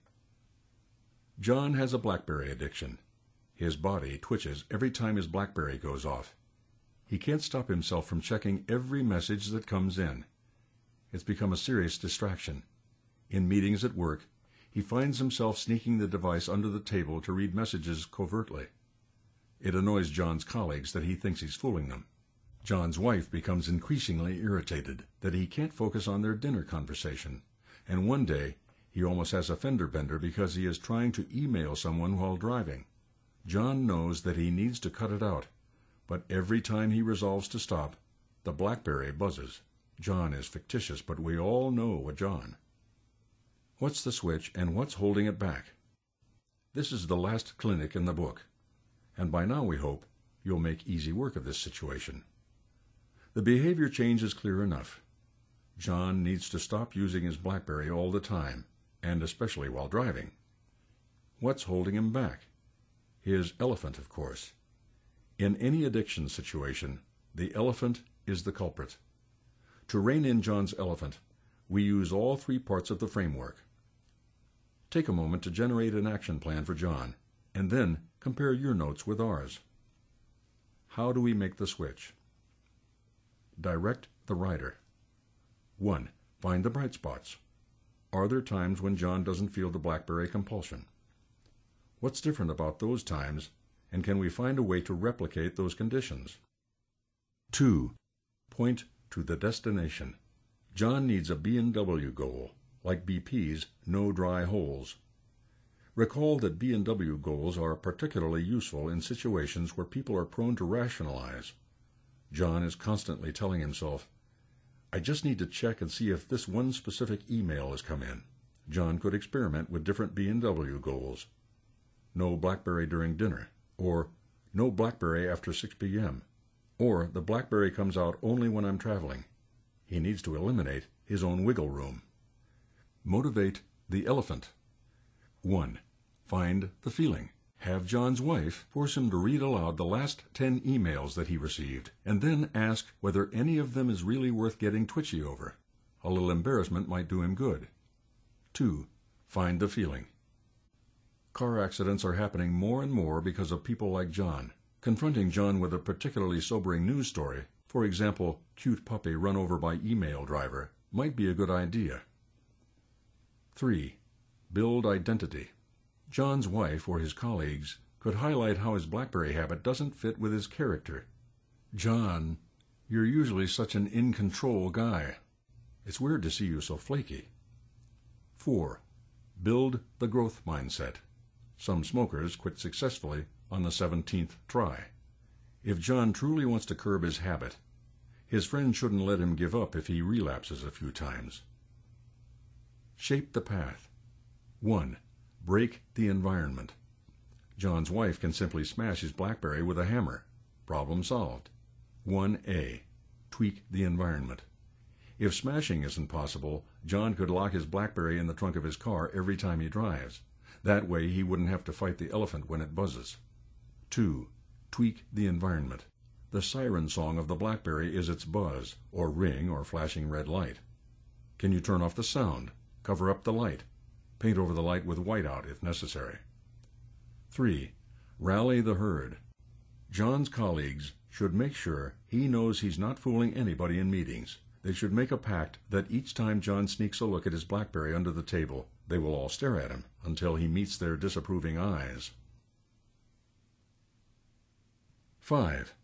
John has a BlackBerry addiction. His body twitches every time his BlackBerry goes off. He can't stop himself from checking every message that comes in. It's become a serious distraction. In meetings at work, he finds himself sneaking the device under the table to read messages covertly. It annoys John's colleagues that he thinks he's fooling them. John's wife becomes increasingly irritated that he can't focus on their dinner conversation, and one day he almost has a fender bender because he is trying to email someone while driving. John knows that he needs to cut it out, but every time he resolves to stop, the BlackBerry buzzes. John is fictitious, but we all know a John. What's the switch, and what's holding it back? This is the last clinic in the book, and by now we hope you'll make easy work of this situation. The behavior change is clear enough. John needs to stop using his BlackBerry all the time, and especially while driving. What's holding him back? His elephant, of course. In any addiction situation, the elephant is the culprit. To rein in John's elephant, We use all three parts of the framework. Take a moment to generate an action plan for John, and then compare your notes with ours. How do we make the switch? Direct the writer. 1. Find the bright spots. Are there times when John doesn't feel the BlackBerry compulsion? What's different about those times, and can we find a way to replicate those conditions? 2. Point to the destination. John needs a B&W goal, like BP's No Dry Holes. Recall that B&W goals are particularly useful in situations where people are prone to rationalize. John is constantly telling himself, I just need to check and see if this one specific email has come in. John could experiment with different B&W goals. No BlackBerry during dinner, or no BlackBerry after 6 p.m., or the BlackBerry comes out only when I'm traveling. He needs to eliminate his own wiggle room. Motivate the elephant. 1. Find the feeling. Have John's wife force him to read aloud the last 10 emails that he received, and then ask whether any of them is really worth getting twitchy over. A little embarrassment might do him good. 2. Find the feeling. Car accidents are happening more and more because of people like John. Confronting John with a particularly sobering news story, for example, cute puppy run over by email driver, might be a good idea. 3. Build identity. John's wife or his colleagues could highlight how his BlackBerry habit doesn't fit with his character. John, you're usually such an in-control guy. It's weird to see you so flaky. 4. Build the growth mindset. Some smokers quit successfully on the 17th try. If John truly wants to curb his habit, his friend shouldn't let him give up if he relapses a few times. Shape the path. 1. Break the environment. John's wife can simply smash his BlackBerry with a hammer. Problem solved. 1A. Tweak the environment. If smashing isn't possible, John could lock his BlackBerry in the trunk of his car every time he drives. That way he wouldn't have to fight the elephant when it buzzes. 2. Tweak the environment. The siren song of the BlackBerry is its buzz, or ring, or flashing red light. Can you turn off the sound? Cover up the light. Paint over the light with whiteout if necessary. 3. Rally the herd. John's colleagues should make sure he knows he's not fooling anybody in meetings. They should make a pact that each time John sneaks a look at his BlackBerry under the table, they will all stare at him until he meets their disapproving eyes. 5.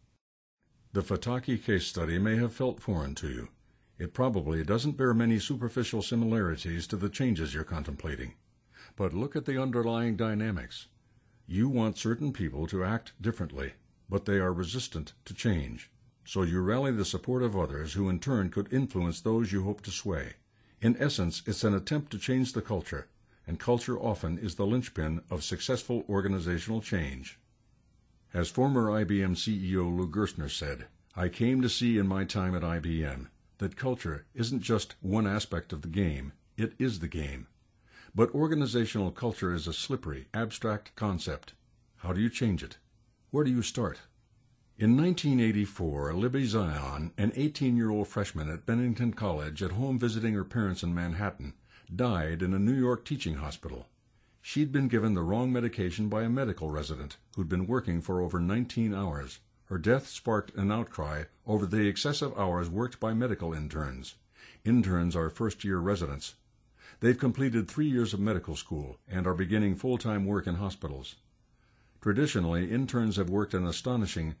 The Fataki case study may have felt foreign to you. It probably doesn't bear many superficial similarities to the changes you're contemplating. But look at the underlying dynamics. You want certain people to act differently, but they are resistant to change. So you rally the support of others who in turn could influence those you hope to sway. In essence, it's an attempt to change the culture, and culture often is the linchpin of successful organizational change. As former IBM CEO Lou Gerstner said, I came to see in my time at IBM that culture isn't just one aspect of the game, it is the game. But organizational culture is a slippery, abstract concept. How do you change it? Where do you start? In 1984, Libby Zion, an 18-year-old freshman at Bennington College at home visiting her parents in Manhattan, died in a New York teaching hospital. She'd been given the wrong medication by a medical resident who'd been working for over 19 hours. Her death sparked an outcry over the excessive hours worked by medical interns. Interns are first-year residents. They've completed 3 years of medical school and are beginning full-time work in hospitals. Traditionally, interns have worked an astonishing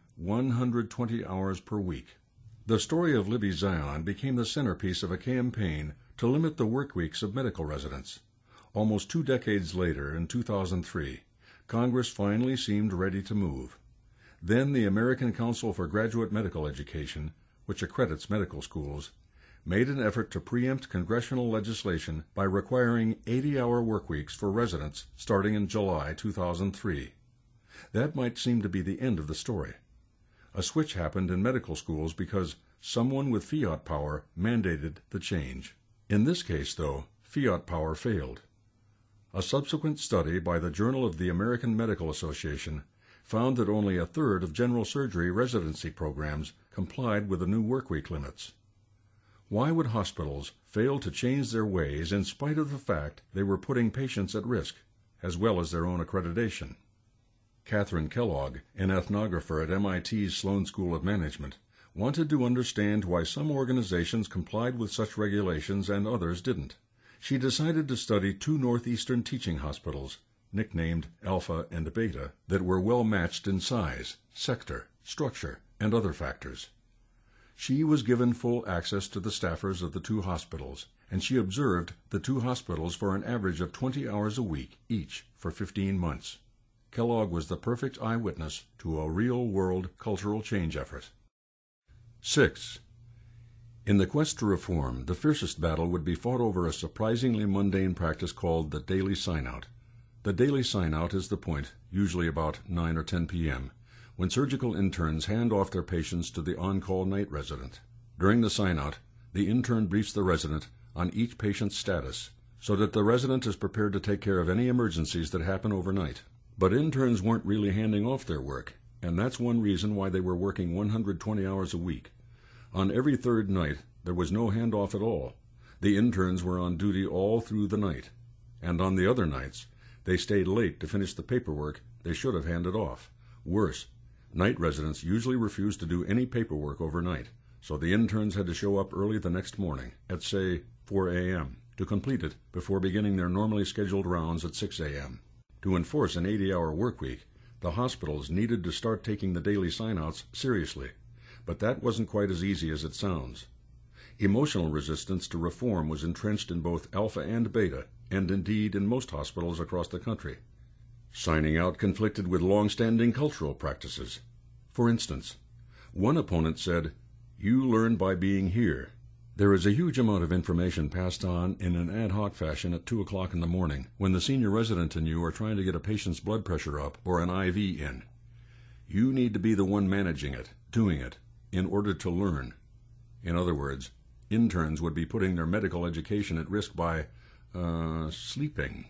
120 hours per week. The story of Libby Zion became the centerpiece of a campaign to limit the work weeks of medical residents. Almost 2 decades later, in 2003, Congress finally seemed ready to move. Then the American Council for Graduate Medical Education, which accredits medical schools, made an effort to preempt congressional legislation by requiring 80-hour work weeks for residents starting in July 2003. That might seem to be the end of the story. A switch happened in medical schools because someone with fiat power mandated the change. In this case, though, fiat power failed. A subsequent study by the Journal of the American Medical Association found that only a third of general surgery residency programs complied with the new workweek limits. Why would hospitals fail to change their ways in spite of the fact they were putting patients at risk, as well as their own accreditation? Catherine Kellogg, an ethnographer at MIT's Sloan School of Management, wanted to understand why some organizations complied with such regulations and others didn't. She decided to study two northeastern teaching hospitals, nicknamed Alpha and Beta, that were well matched in size, sector, structure, and other factors. She was given full access to the staffers of the two hospitals, and she observed the two hospitals for an average of 20 hours a week each for 15 months. Kellogg was the perfect eyewitness to a real-world cultural change effort. 6. In the quest to reform, the fiercest battle would be fought over a surprisingly mundane practice called the daily sign-out. The daily sign-out is the point, usually about 9 or 10 p.m., when surgical interns hand off their patients to the on-call night resident. During the sign-out, the intern briefs the resident on each patient's status, so that the resident is prepared to take care of any emergencies that happen overnight. But interns weren't really handing off their work, and that's one reason why they were working 120 hours a week. On every third night, there was no handoff at all. The interns were on duty all through the night, and on the other nights, they stayed late to finish the paperwork they should have handed off. Worse, night residents usually refused to do any paperwork overnight, so the interns had to show up early the next morning, at say 4 a.m., to complete it before beginning their normally scheduled rounds at 6 a.m. To enforce an 80-hour work week, the hospitals needed to start taking the daily sign-outs seriously, but that wasn't quite as easy as it sounds. Emotional resistance to reform was entrenched in both Alpha and Beta, and indeed in most hospitals across the country. Signing out conflicted with long-standing cultural practices. For instance, one opponent said, "You learn by being here." There is a huge amount of information passed on in an ad hoc fashion at 2 o'clock in the morning when the senior resident and you are trying to get a patient's blood pressure up or an IV in. You need to be the one managing it, doing it, in order to learn. In other words, interns would be putting their medical education at risk by, sleeping.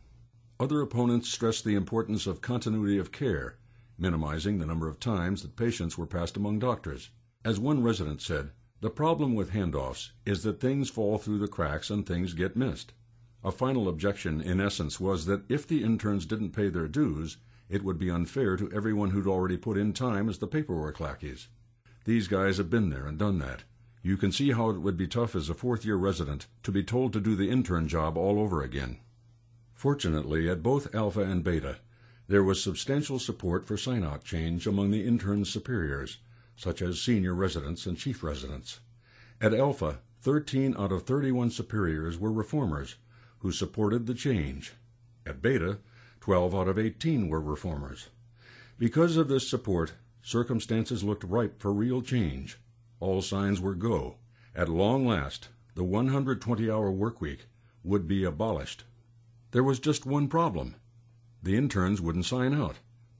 Other opponents stressed the importance of continuity of care, minimizing the number of times that patients were passed among doctors. As one resident said, "The problem with handoffs is that things fall through the cracks and things get missed." A final objection, in essence, was that if the interns didn't pay their dues, it would be unfair to everyone who'd already put in time as the paperwork lackeys. These guys have been there and done that. You can see how it would be tough as a fourth-year resident to be told to do the intern job all over again. Fortunately, at both Alpha and Beta, there was substantial support for sign-out change among the intern's superiors, such as senior residents and chief residents. At Alpha, 13 out of 31 superiors were reformers who supported the change. At Beta, 12 out of 18 were reformers. Because of this support, circumstances looked ripe for real change. All signs were go. At long last, the 120-hour work week would be abolished. There was just one problem. The interns wouldn't sign out.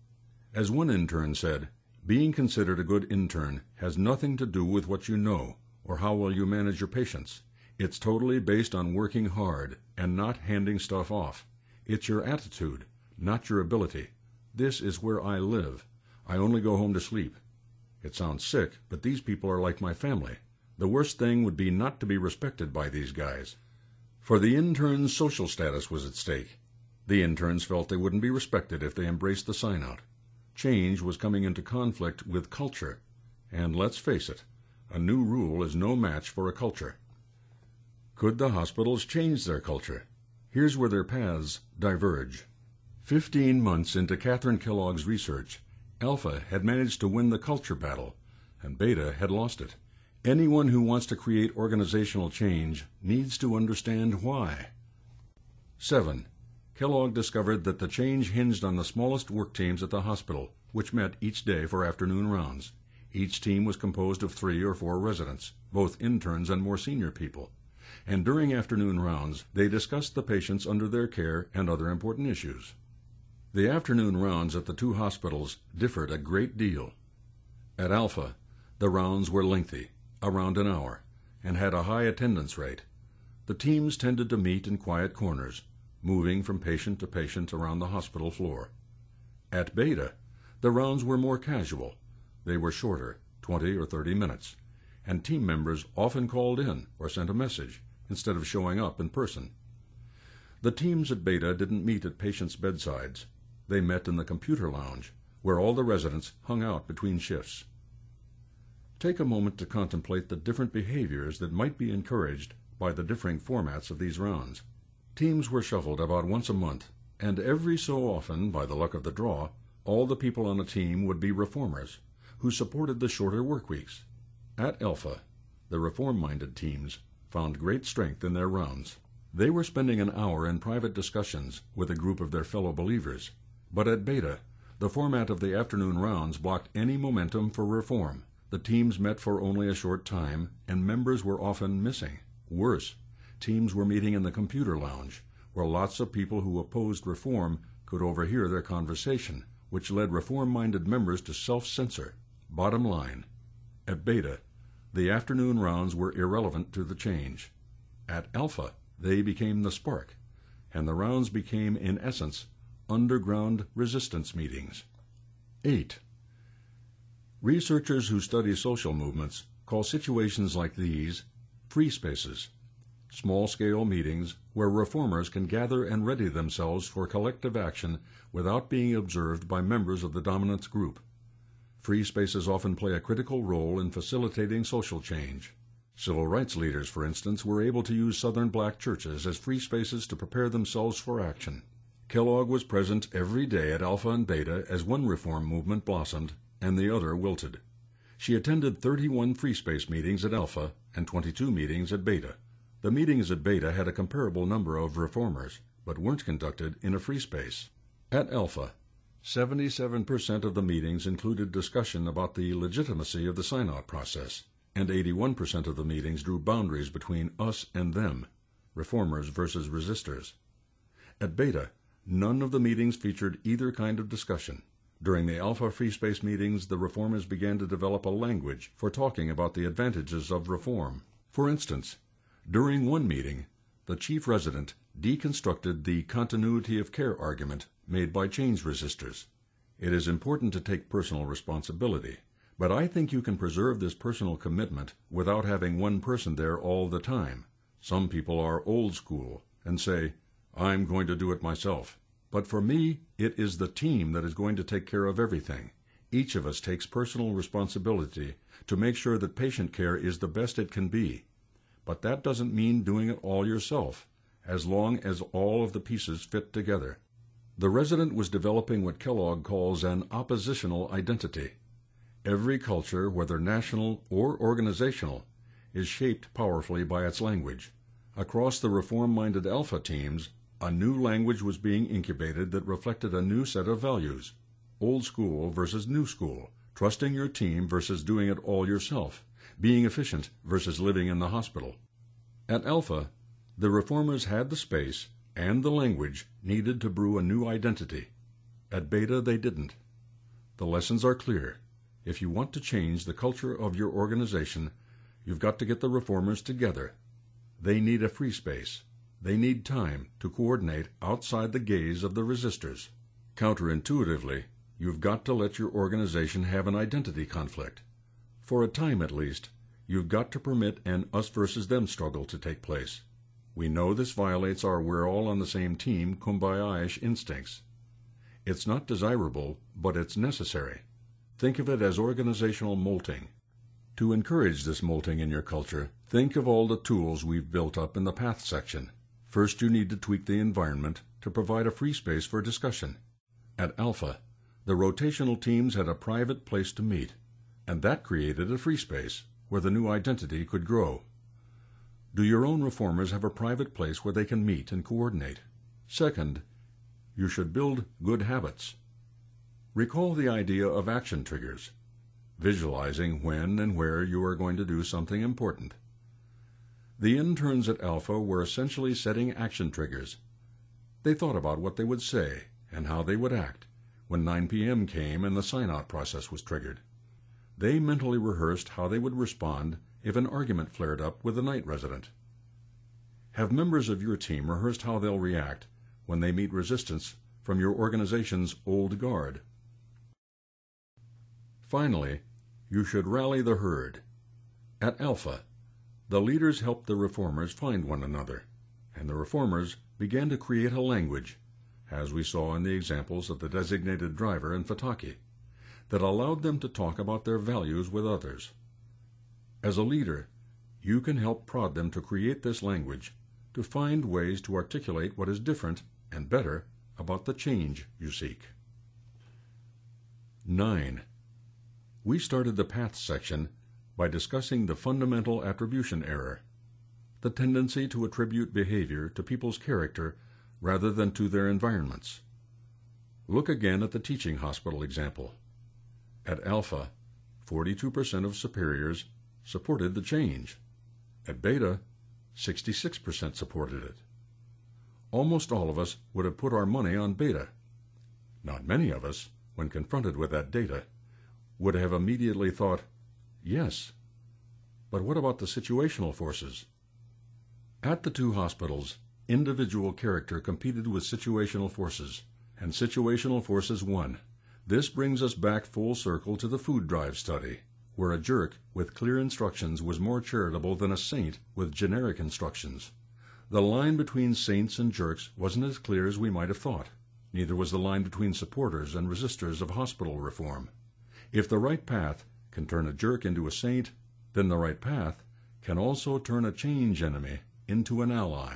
As one intern said, being considered a good intern has nothing to do with what you know or how well you manage your patients. It's totally based on working hard and not handing stuff off. It's your attitude, not your ability. This is where I live. I only go home to sleep. It sounds sick, but these people are like my family. The worst thing would be not to be respected by these guys. For the interns' social status was at stake. The interns felt they wouldn't be respected if they embraced the sign-out. Change was coming into conflict with culture. And let's face it, a new rule is no match for a culture. Could the hospitals change their culture? Here's where their paths diverge. 15 months into Catherine Kellogg's research, Alpha had managed to win the culture battle, and Beta had lost it. Anyone who wants to create organizational change needs to understand why. 7. Kellogg discovered that the change hinged on the smallest work teams at the hospital, which met each day for afternoon rounds. Each team was composed of 3 or 4 residents, both interns and more senior people. And during afternoon rounds, they discussed the patients under their care and other important issues. The afternoon rounds at the two hospitals differed a great deal. At Alpha, the rounds were lengthy, around an hour, and had a high attendance rate. The teams tended to meet in quiet corners, moving from patient to patient around the hospital floor. At Beta, the rounds were more casual. They were shorter, 20 or 30 minutes, and team members often called in or sent a message instead of showing up in person. The teams at Beta didn't meet at patients' bedsides. They met in the computer lounge, where all the residents hung out between shifts. Take a moment to contemplate the different behaviors that might be encouraged by the differing formats of these rounds. Teams were shuffled about once a month, and every so often, by the luck of the draw, all the people on a team would be reformers who supported the shorter work weeks. At Alpha, the reform-minded teams found great strength in their rounds. They were spending an hour in private discussions with a group of their fellow believers. But at Beta, the format of the afternoon rounds blocked any momentum for reform. The teams met for only a short time, and members were often missing. Worse, teams were meeting in the computer lounge, where lots of people who opposed reform could overhear their conversation, which led reform-minded members to self-censor. Bottom line, at Beta, the afternoon rounds were irrelevant to the change. At Alpha, they became the spark, and the rounds became, in essence, underground resistance meetings. 8. Researchers who study social movements call situations like these free spaces, small-scale meetings where reformers can gather and ready themselves for collective action without being observed by members of the dominant group. Free spaces often play a critical role in facilitating social change. Civil rights leaders, for instance, were able to use Southern black churches as free spaces to prepare themselves for action. Kellogg was present every day at Alpha and Beta as one reform movement blossomed and the other wilted. She attended 31 free space meetings at Alpha and 22 meetings at Beta. The meetings at Beta had a comparable number of reformers, but weren't conducted in a free space. At Alpha, 77% of the meetings included discussion about the legitimacy of the sign-out process, and 81% of the meetings drew boundaries between us and them, reformers versus resistors. At Beta, none of the meetings featured either kind of discussion. During the Alpha Free Space meetings, the reformers began to develop a language for talking about the advantages of reform. For instance, during one meeting, the chief resident deconstructed the continuity of care argument made by change resistors. It is important to take personal responsibility, but I think you can preserve this personal commitment without having one person there all the time. Some people are old school and say, "I'm going to do it myself." But for me, it is the team that is going to take care of everything. Each of us takes personal responsibility to make sure that patient care is the best it can be. But that doesn't mean doing it all yourself, as long as all of the pieces fit together. The resident was developing what Kellogg calls an oppositional identity. Every culture, whether national or organizational, is shaped powerfully by its language. Across the reform-minded Alpha teams, a new language was being incubated that reflected a new set of values: old school versus new school, trusting your team versus doing it all yourself, being efficient versus living in the hospital. At Alpha, the reformers had the space and the language needed to brew a new identity. At Beta, they didn't. The lessons are clear. If you want to change the culture of your organization, you've got to get the reformers together. They need a free space. They need time to coordinate outside the gaze of the resistors. Counterintuitively, you've got to let your organization have an identity conflict. For a time at least, you've got to permit an us versus them struggle to take place. We know this violates our we're all on the same team kumbaya-ish instincts. It's not desirable, but it's necessary. Think of it as organizational molting. To encourage this molting in your culture, think of all the tools we've built up in the Path section. First, you need to tweak the environment to provide a free space for discussion. At Alpha, the rotational teams had a private place to meet, and that created a free space where the new identity could grow. Do your own reformers have a private place where they can meet and coordinate? Second, you should build good habits. Recall the idea of action triggers, visualizing when and where you are going to do something important. The interns at Alpha were essentially setting action triggers. They thought about what they would say and how they would act when 9 p.m. came and the sign-out process was triggered. They mentally rehearsed how they would respond if an argument flared up with a night resident. Have members of your team rehearsed how they'll react when they meet resistance from your organization's old guard. Finally, you should rally the herd. At Alpha, the leaders helped the reformers find one another, and the reformers began to create a language, as we saw in the examples of the designated driver and Fataki, that allowed them to talk about their values with others. As a leader, you can help prod them to create this language, to find ways to articulate what is different and better about the change you seek. 9. We started the Paths section by discussing the fundamental attribution error, the tendency to attribute behavior to people's character rather than to their environments. Look again at the teaching hospital example. At Alpha, 42% of superiors supported the change. At Beta, 66% supported it. Almost all of us would have put our money on Beta. Not many of us, when confronted with that data, would have immediately thought, yes, but what about the situational forces? At the two hospitals, individual character competed with situational forces, and situational forces won. This brings us back full circle to the food drive study, where a jerk with clear instructions was more charitable than a saint with generic instructions. The line between saints and jerks wasn't as clear as we might have thought. Neither was the line between supporters and resistors of hospital reform. If the right path can turn a jerk into a saint, then the right path can also turn a change enemy into an ally.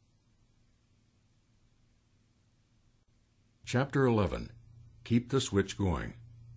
Chapter 11. Keep the switch going.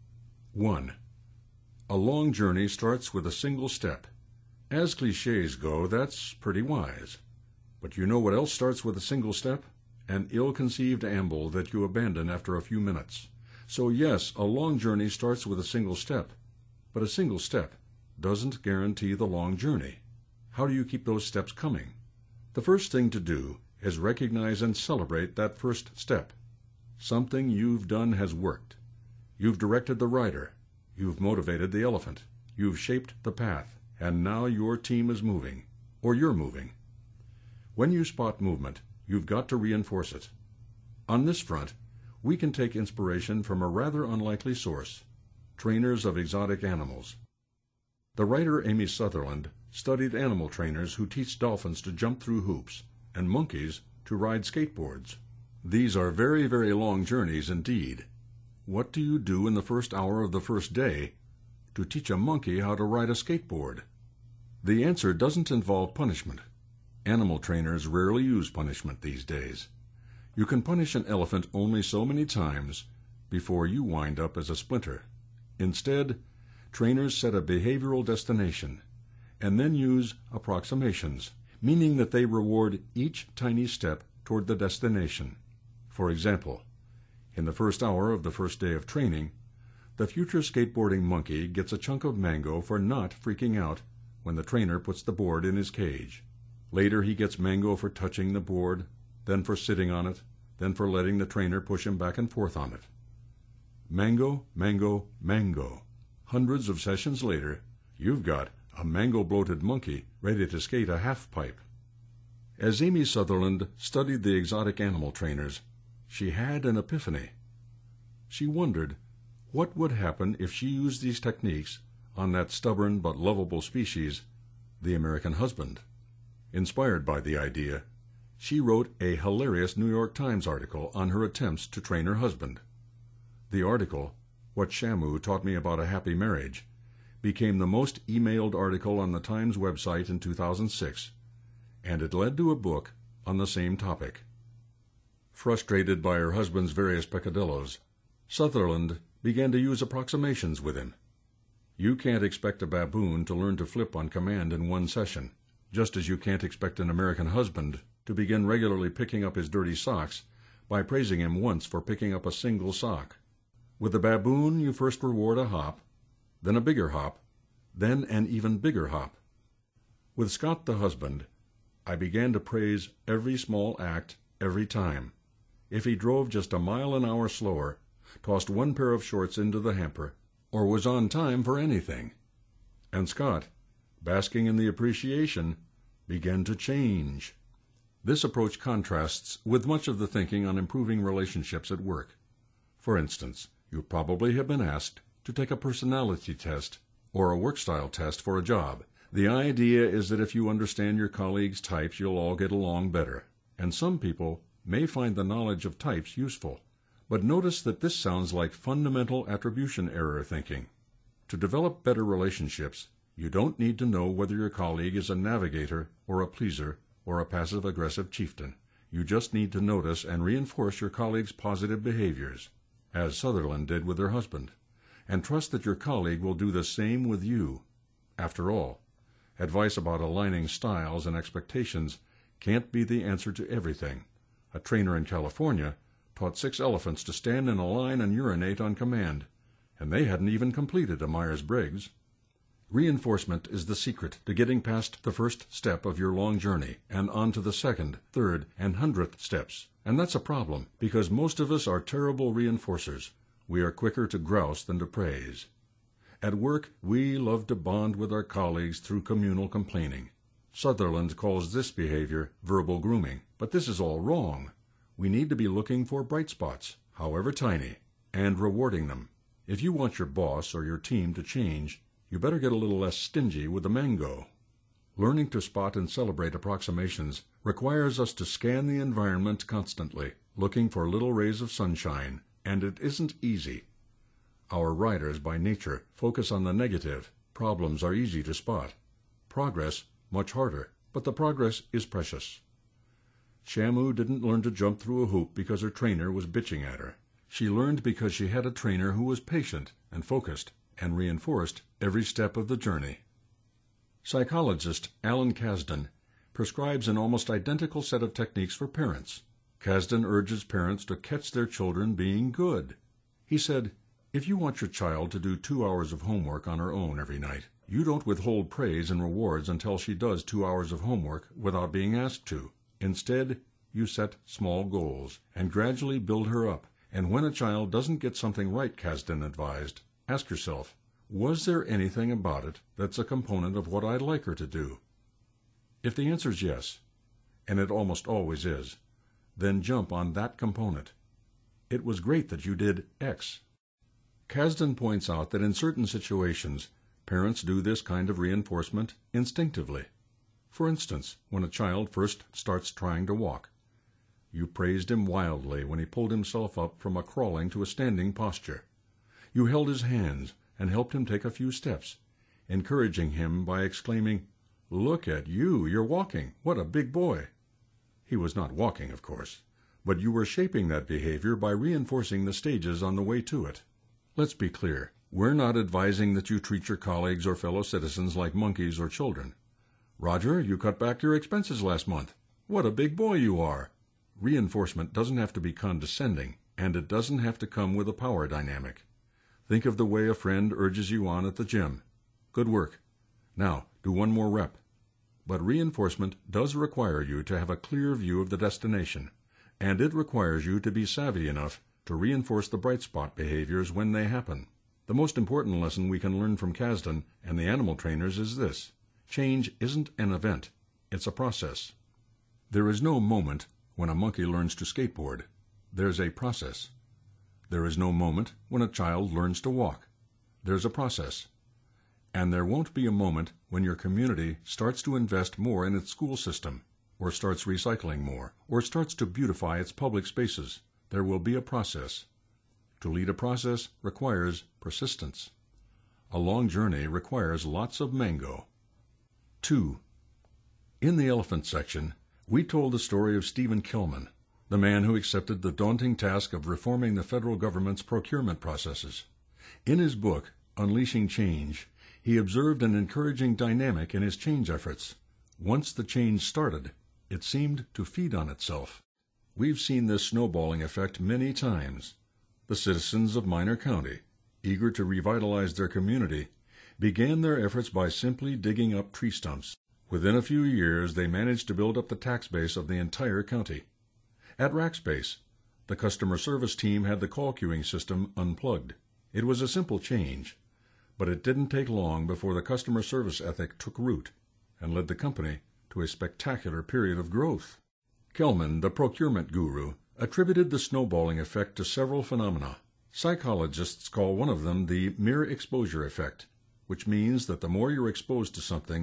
1. A long journey starts with a single step. As clichés go, that's pretty wise. But you know what else starts with a single step? An ill-conceived amble that you abandon after a few minutes. So yes, a long journey starts with a single step, but a single step doesn't guarantee the long journey. How do you keep those steps coming? The first thing to do is recognize and celebrate that first step. Something you've done has worked. You've directed the rider. You've motivated the elephant. You've shaped the path, and now your team is moving, or you're moving. When you spot movement, you've got to reinforce it. On this front, we can take inspiration from a rather unlikely source, trainers of exotic animals. The writer Amy Sutherland studied animal trainers who teach dolphins to jump through hoops and monkeys to ride skateboards. These are very, very long journeys indeed. What do you do in the first hour of the first day to teach a monkey how to ride a skateboard? The answer doesn't involve punishment. Animal trainers rarely use punishment these days. You can punish an elephant only so many times before you wind up as a splinter. Instead, trainers set a behavioral destination and then use approximations, meaning that they reward each tiny step toward the destination. For example, in the first hour of the first day of training, the future skateboarding monkey gets a chunk of mango for not freaking out when the trainer puts the board in his cage. Later he gets mango for touching the board, then for sitting on it, then for letting the trainer push him back and forth on it. Mango, mango, mango. Hundreds of sessions later, you've got a mango-bloated monkey ready to skate a half-pipe. As Amy Sutherland studied the exotic animal trainers, she had an epiphany. She wondered what would happen if she used these techniques on that stubborn but lovable species, the American husband. Inspired by the idea, she wrote a hilarious New York Times article on her attempts to train her husband. The article, What Shamu Taught Me About a Happy Marriage, became the most emailed article on the Times website in 2006, and it led to a book on the same topic. Frustrated by her husband's various peccadillos, Sutherland began to use approximations with him. You can't expect a baboon to learn to flip on command in one session, just as you can't expect an American husband to begin regularly picking up his dirty socks by praising him once for picking up a single sock. With the baboon, you first reward a hop, then a bigger hop, then an even bigger hop. With Scott the husband, I began to praise every small act every time. If he drove just a mile an hour slower, tossed one pair of shorts into the hamper, or was on time for anything. And Scott, basking in the appreciation, began to change. This approach contrasts with much of the thinking on improving relationships at work. For instance, you probably have been asked to take a personality test or a work style test for a job. The idea is that if you understand your colleagues' types, you'll all get along better. And some people may find the knowledge of types useful. But notice that this sounds like fundamental attribution error thinking. To develop better relationships, you don't need to know whether your colleague is a navigator or a pleaser or a passive-aggressive chieftain. You just need to notice and reinforce your colleague's positive behaviors, as Sutherland did with her husband, and trust that your colleague will do the same with you. After all, advice about aligning styles and expectations can't be the answer to everything. A trainer in California taught 6 elephants to stand in a line and urinate on command, and they hadn't even completed a Myers-Briggs. Reinforcement is the secret to getting past the first step of your long journey and on to the 2nd, 3rd, and 100th steps. And that's a problem, because most of us are terrible reinforcers. We are quicker to grouse than to praise. At work, we love to bond with our colleagues through communal complaining. Sutherland calls this behavior verbal grooming, but this is all wrong. We need to be looking for bright spots, however tiny, and rewarding them. If you want your boss or your team to change, you better get a little less stingy with the mango. Learning to spot and celebrate approximations requires us to scan the environment constantly, looking for little rays of sunshine, and it isn't easy. Our writers, by nature, focus on the negative. Problems are easy to spot. Progress, much harder, but the progress is precious. Shamu didn't learn to jump through a hoop because her trainer was bitching at her. She learned because she had a trainer who was patient and focused and reinforced every step of the journey. Psychologist Alan Kasdan prescribes an almost identical set of techniques for parents. Kasdan urges parents to catch their children being good. He said, "If you want your child to do 2 hours of homework on her own every night, you don't withhold praise and rewards until she does 2 hours of homework without being asked to. Instead, you set small goals and gradually build her up. And when a child doesn't get something right," Kasdan advised, ask yourself, was there anything about it that's a component of what I'd like her to do? If the answer is yes, and it almost always is, then jump on that component. It was great that you did X. Kasdan points out that in certain situations, parents do this kind of reinforcement instinctively. For instance, when a child first starts trying to walk, you praised him wildly when he pulled himself up from a crawling to a standing posture. You held his hands and helped him take a few steps, encouraging him by exclaiming, "Look at you, you're walking. What a big boy." He was not walking, of course, but you were shaping that behavior by reinforcing the stages on the way to it. Let's be clear. We're not advising that you treat your colleagues or fellow citizens like monkeys or children. "Roger, you cut back your expenses last month. What a big boy you are." Reinforcement doesn't have to be condescending, and it doesn't have to come with a power dynamic. Think of the way a friend urges you on at the gym. "Good work. Now, do 1 more rep." But reinforcement does require you to have a clear view of the destination, and it requires you to be savvy enough to reinforce the bright spot behaviors when they happen. The most important lesson we can learn from Kasdan and the animal trainers is this: change isn't an event, it's a process. There is no moment when a monkey learns to skateboard. There's a process. There is no moment when a child learns to walk. There's a process. And there won't be a moment when your community starts to invest more in its school system, or starts recycling more, or starts to beautify its public spaces. There will be a process. To lead a process requires persistence. A long journey requires lots of mango. 2. In the elephant section, we told the story of Stephen Killman, the man who accepted the daunting task of reforming the federal government's procurement processes. In his book, Unleashing Change, he observed an encouraging dynamic in his change efforts. Once the change started, it seemed to feed on itself. We've seen this snowballing effect many times. The citizens of Minor County, eager to revitalize their community, began their efforts by simply digging up tree stumps. Within a few years, they managed to build up the tax base of the entire county. At Rackspace, the customer service team had the call queuing system unplugged. It was a simple change, but it didn't take long before the customer service ethic took root and led the company to a spectacular period of growth. Kellman, the procurement guru, attributed the snowballing effect to several phenomena. Psychologists call one of them the mere exposure effect, which means that the more you're exposed to something,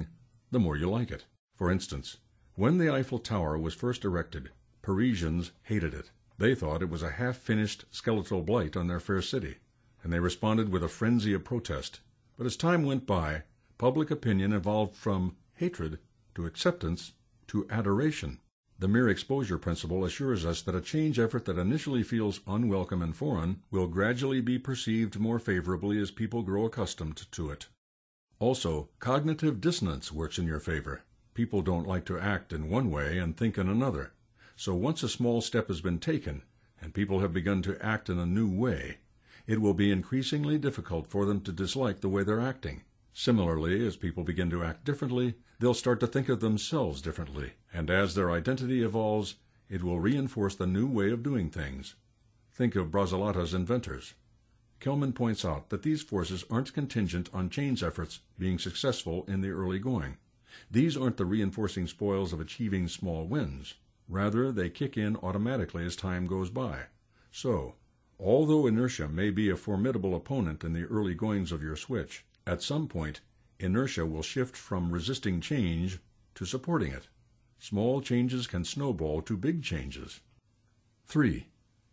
the more you like it. For instance, when the Eiffel Tower was first erected, Parisians hated it. They thought it was a half-finished skeletal blight on their fair city, and they responded with a frenzy of protest. But as time went by, public opinion evolved from hatred to acceptance to adoration. The mere exposure principle assures us that a change effort that initially feels unwelcome and foreign will gradually be perceived more favorably as people grow accustomed to it. Also, cognitive dissonance works in your favor. People don't like to act in one way and think in another. So once a small step has been taken, and people have begun to act in a new way, it will be increasingly difficult for them to dislike the way they're acting. Similarly, as people begin to act differently, they'll start to think of themselves differently, and as their identity evolves, it will reinforce the new way of doing things. Think of Brazilatta's inventors. Kelman points out that these forces aren't contingent on change efforts being successful in the early going. These aren't the reinforcing spoils of achieving small wins. Rather, they kick in automatically as time goes by. So, although inertia may be a formidable opponent in the early goings of your switch, at some point, inertia will shift from resisting change to supporting it. Small changes can snowball to big changes. 3.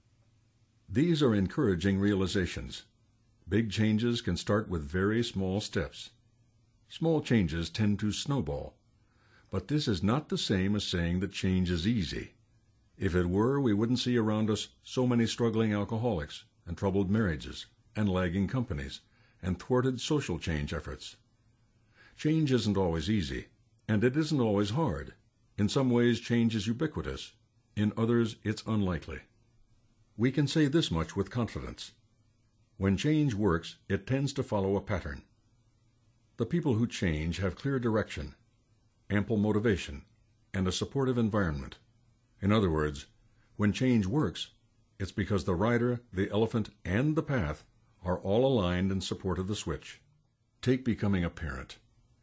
These are encouraging realizations. Big changes can start with very small steps. Small changes tend to snowball. But this is not the same as saying that change is easy. If it were, we wouldn't see around us so many struggling alcoholics and troubled marriages and lagging companies and thwarted social change efforts. Change isn't always easy, and it isn't always hard. In some ways, change is ubiquitous. In others, it's unlikely. We can say this much with confidence. When change works, it tends to follow a pattern. The people who change have clear direction, ample motivation, and a supportive environment. In other words, when change works, it's because the rider, the elephant, and the path are all aligned in support of the switch. Take becoming a parent.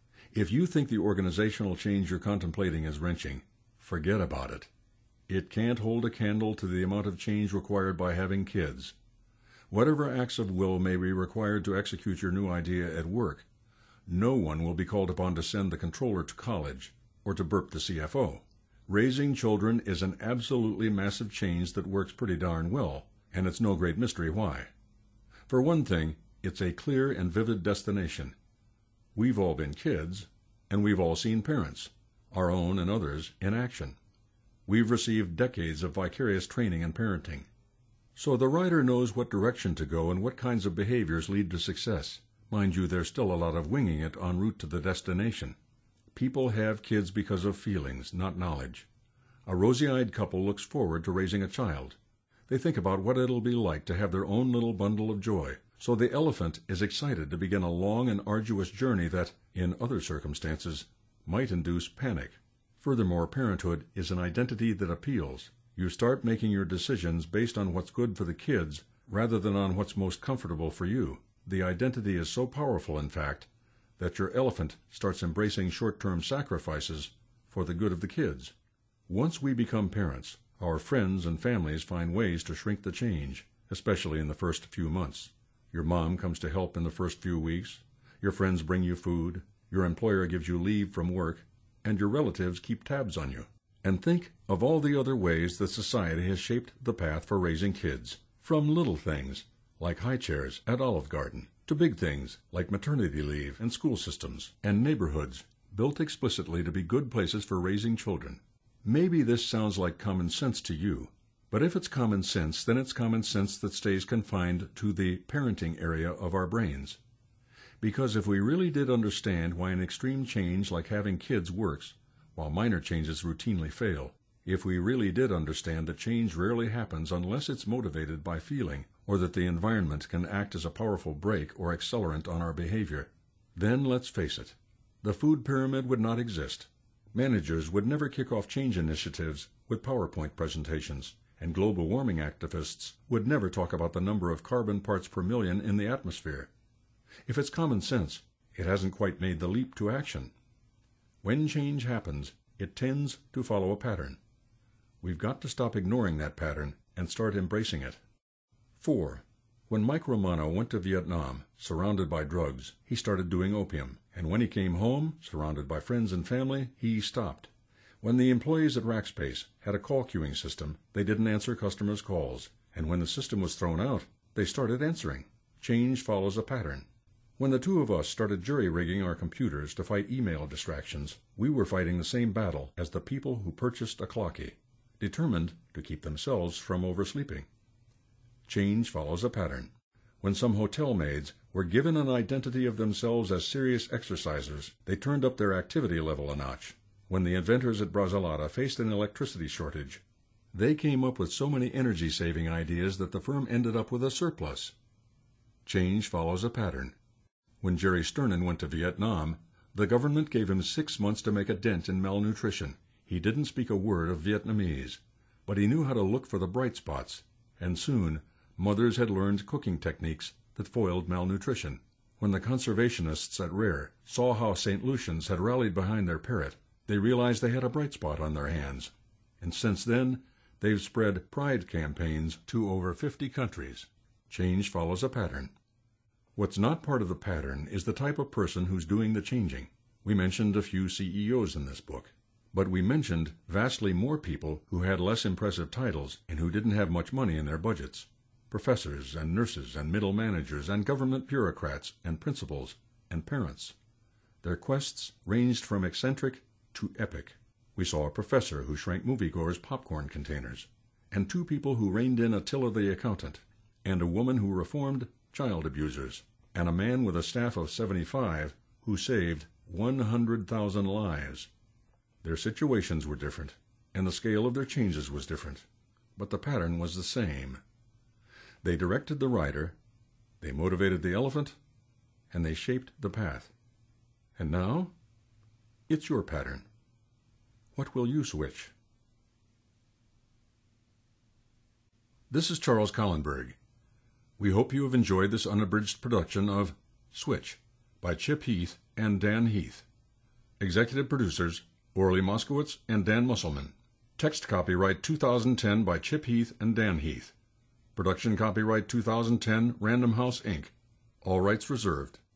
If you think the organizational change you're contemplating is wrenching, forget about it. It can't hold a candle to the amount of change required by having kids. Whatever acts of will may be required to execute your new idea at work, no one will be called upon to send the controller to college or to burp the CFO. Raising children is an absolutely massive change that works pretty darn well, and it's no great mystery why. For one thing, it's a clear and vivid destination. We've all been kids, and we've all seen parents, our own and others, in action. We've received decades of vicarious training in parenting. So the rider knows what direction to go and what kinds of behaviors lead to success. Mind you, there's still a lot of winging it en route to the destination. People have kids because of feelings, not knowledge. A rosy-eyed couple looks forward to raising a child. They think about what it'll be like to have their own little bundle of joy. So the elephant is excited to begin a long and arduous journey that, in other circumstances, might induce panic. Furthermore, parenthood is an identity that appeals. You start making your decisions based on what's good for the kids rather than on what's most comfortable for you. The identity is so powerful, in fact, that your elephant starts embracing short-term sacrifices for the good of the kids. Once we become parents, our friends and families find ways to shrink the change, especially in the first few months. Your mom comes to help in the first few weeks, your friends bring you food, your employer gives you leave from work, and your relatives keep tabs on you. And think of all the other ways that society has shaped the path for raising kids, from little things, like high chairs at Olive Garden, to big things, like maternity leave and school systems, and neighborhoods, built explicitly to be good places for raising children. Maybe this sounds like common sense to you, but if it's common sense, then it's common sense that stays confined to the parenting area of our brains. Because if we really did understand why an extreme change like having kids works, while minor changes routinely fail, if we really did understand that change rarely happens unless it's motivated by feeling, or that the environment can act as a powerful brake or accelerant on our behavior, then let's face it, the food pyramid would not exist. Managers would never kick off change initiatives with PowerPoint presentations, and global warming activists would never talk about the number of carbon parts per million in the atmosphere. If it's common sense, it hasn't quite made the leap to action. When change happens, it tends to follow a pattern. We've got to stop ignoring that pattern and start embracing it. 4. When Mike Romano went to Vietnam, surrounded by drugs, he started doing opium, and when he came home, surrounded by friends and family, he stopped. When the employees at Rackspace had a call queuing system, they didn't answer customers' calls, and when the system was thrown out, they started answering. Change follows a pattern. When the two of us started jury-rigging our computers to fight email distractions, we were fighting the same battle as the people who purchased a Clocky, determined to keep themselves from oversleeping. Change follows a pattern. When some hotel maids were given an identity of themselves as serious exercisers, they turned up their activity level a notch. When the inventors at Brasilata faced an electricity shortage, they came up with so many energy-saving ideas that the firm ended up with a surplus. Change follows a pattern. When Jerry Sternin went to Vietnam, the government gave him 6 months to make a dent in malnutrition. He didn't speak a word of Vietnamese, but he knew how to look for the bright spots, and soon mothers had learned cooking techniques that foiled malnutrition. When the conservationists at Rare saw how St. Lucians had rallied behind their parrot, they realized they had a bright spot on their hands. And since then, they've spread pride campaigns to over 50 countries. Change follows a pattern. What's not part of the pattern is the type of person who's doing the changing. We mentioned a few CEOs in this book, but we mentioned vastly more people who had less impressive titles and who didn't have much money in their budgets. Professors and nurses and middle managers and government bureaucrats and principals and parents. Their quests ranged from eccentric to epic. We saw a professor who shrank moviegoers' popcorn containers, and 2 people who reined in Attila the accountant, and a woman who reformed child abusers, and a man with a staff of 75 who saved 100,000 lives. Their situations were different, and the scale of their changes was different, but the pattern was the same. They directed the rider, they motivated the elephant, and they shaped the path. And now, it's your pattern. What will you switch? This is Charles Collenberg. We hope you have enjoyed this unabridged production of Switch by Chip Heath and Dan Heath. Executive producers, Orly Moskowitz and Dan Musselman. Text copyright 2010 by Chip Heath and Dan Heath. Production copyright 2010, Random House, Inc. All rights reserved.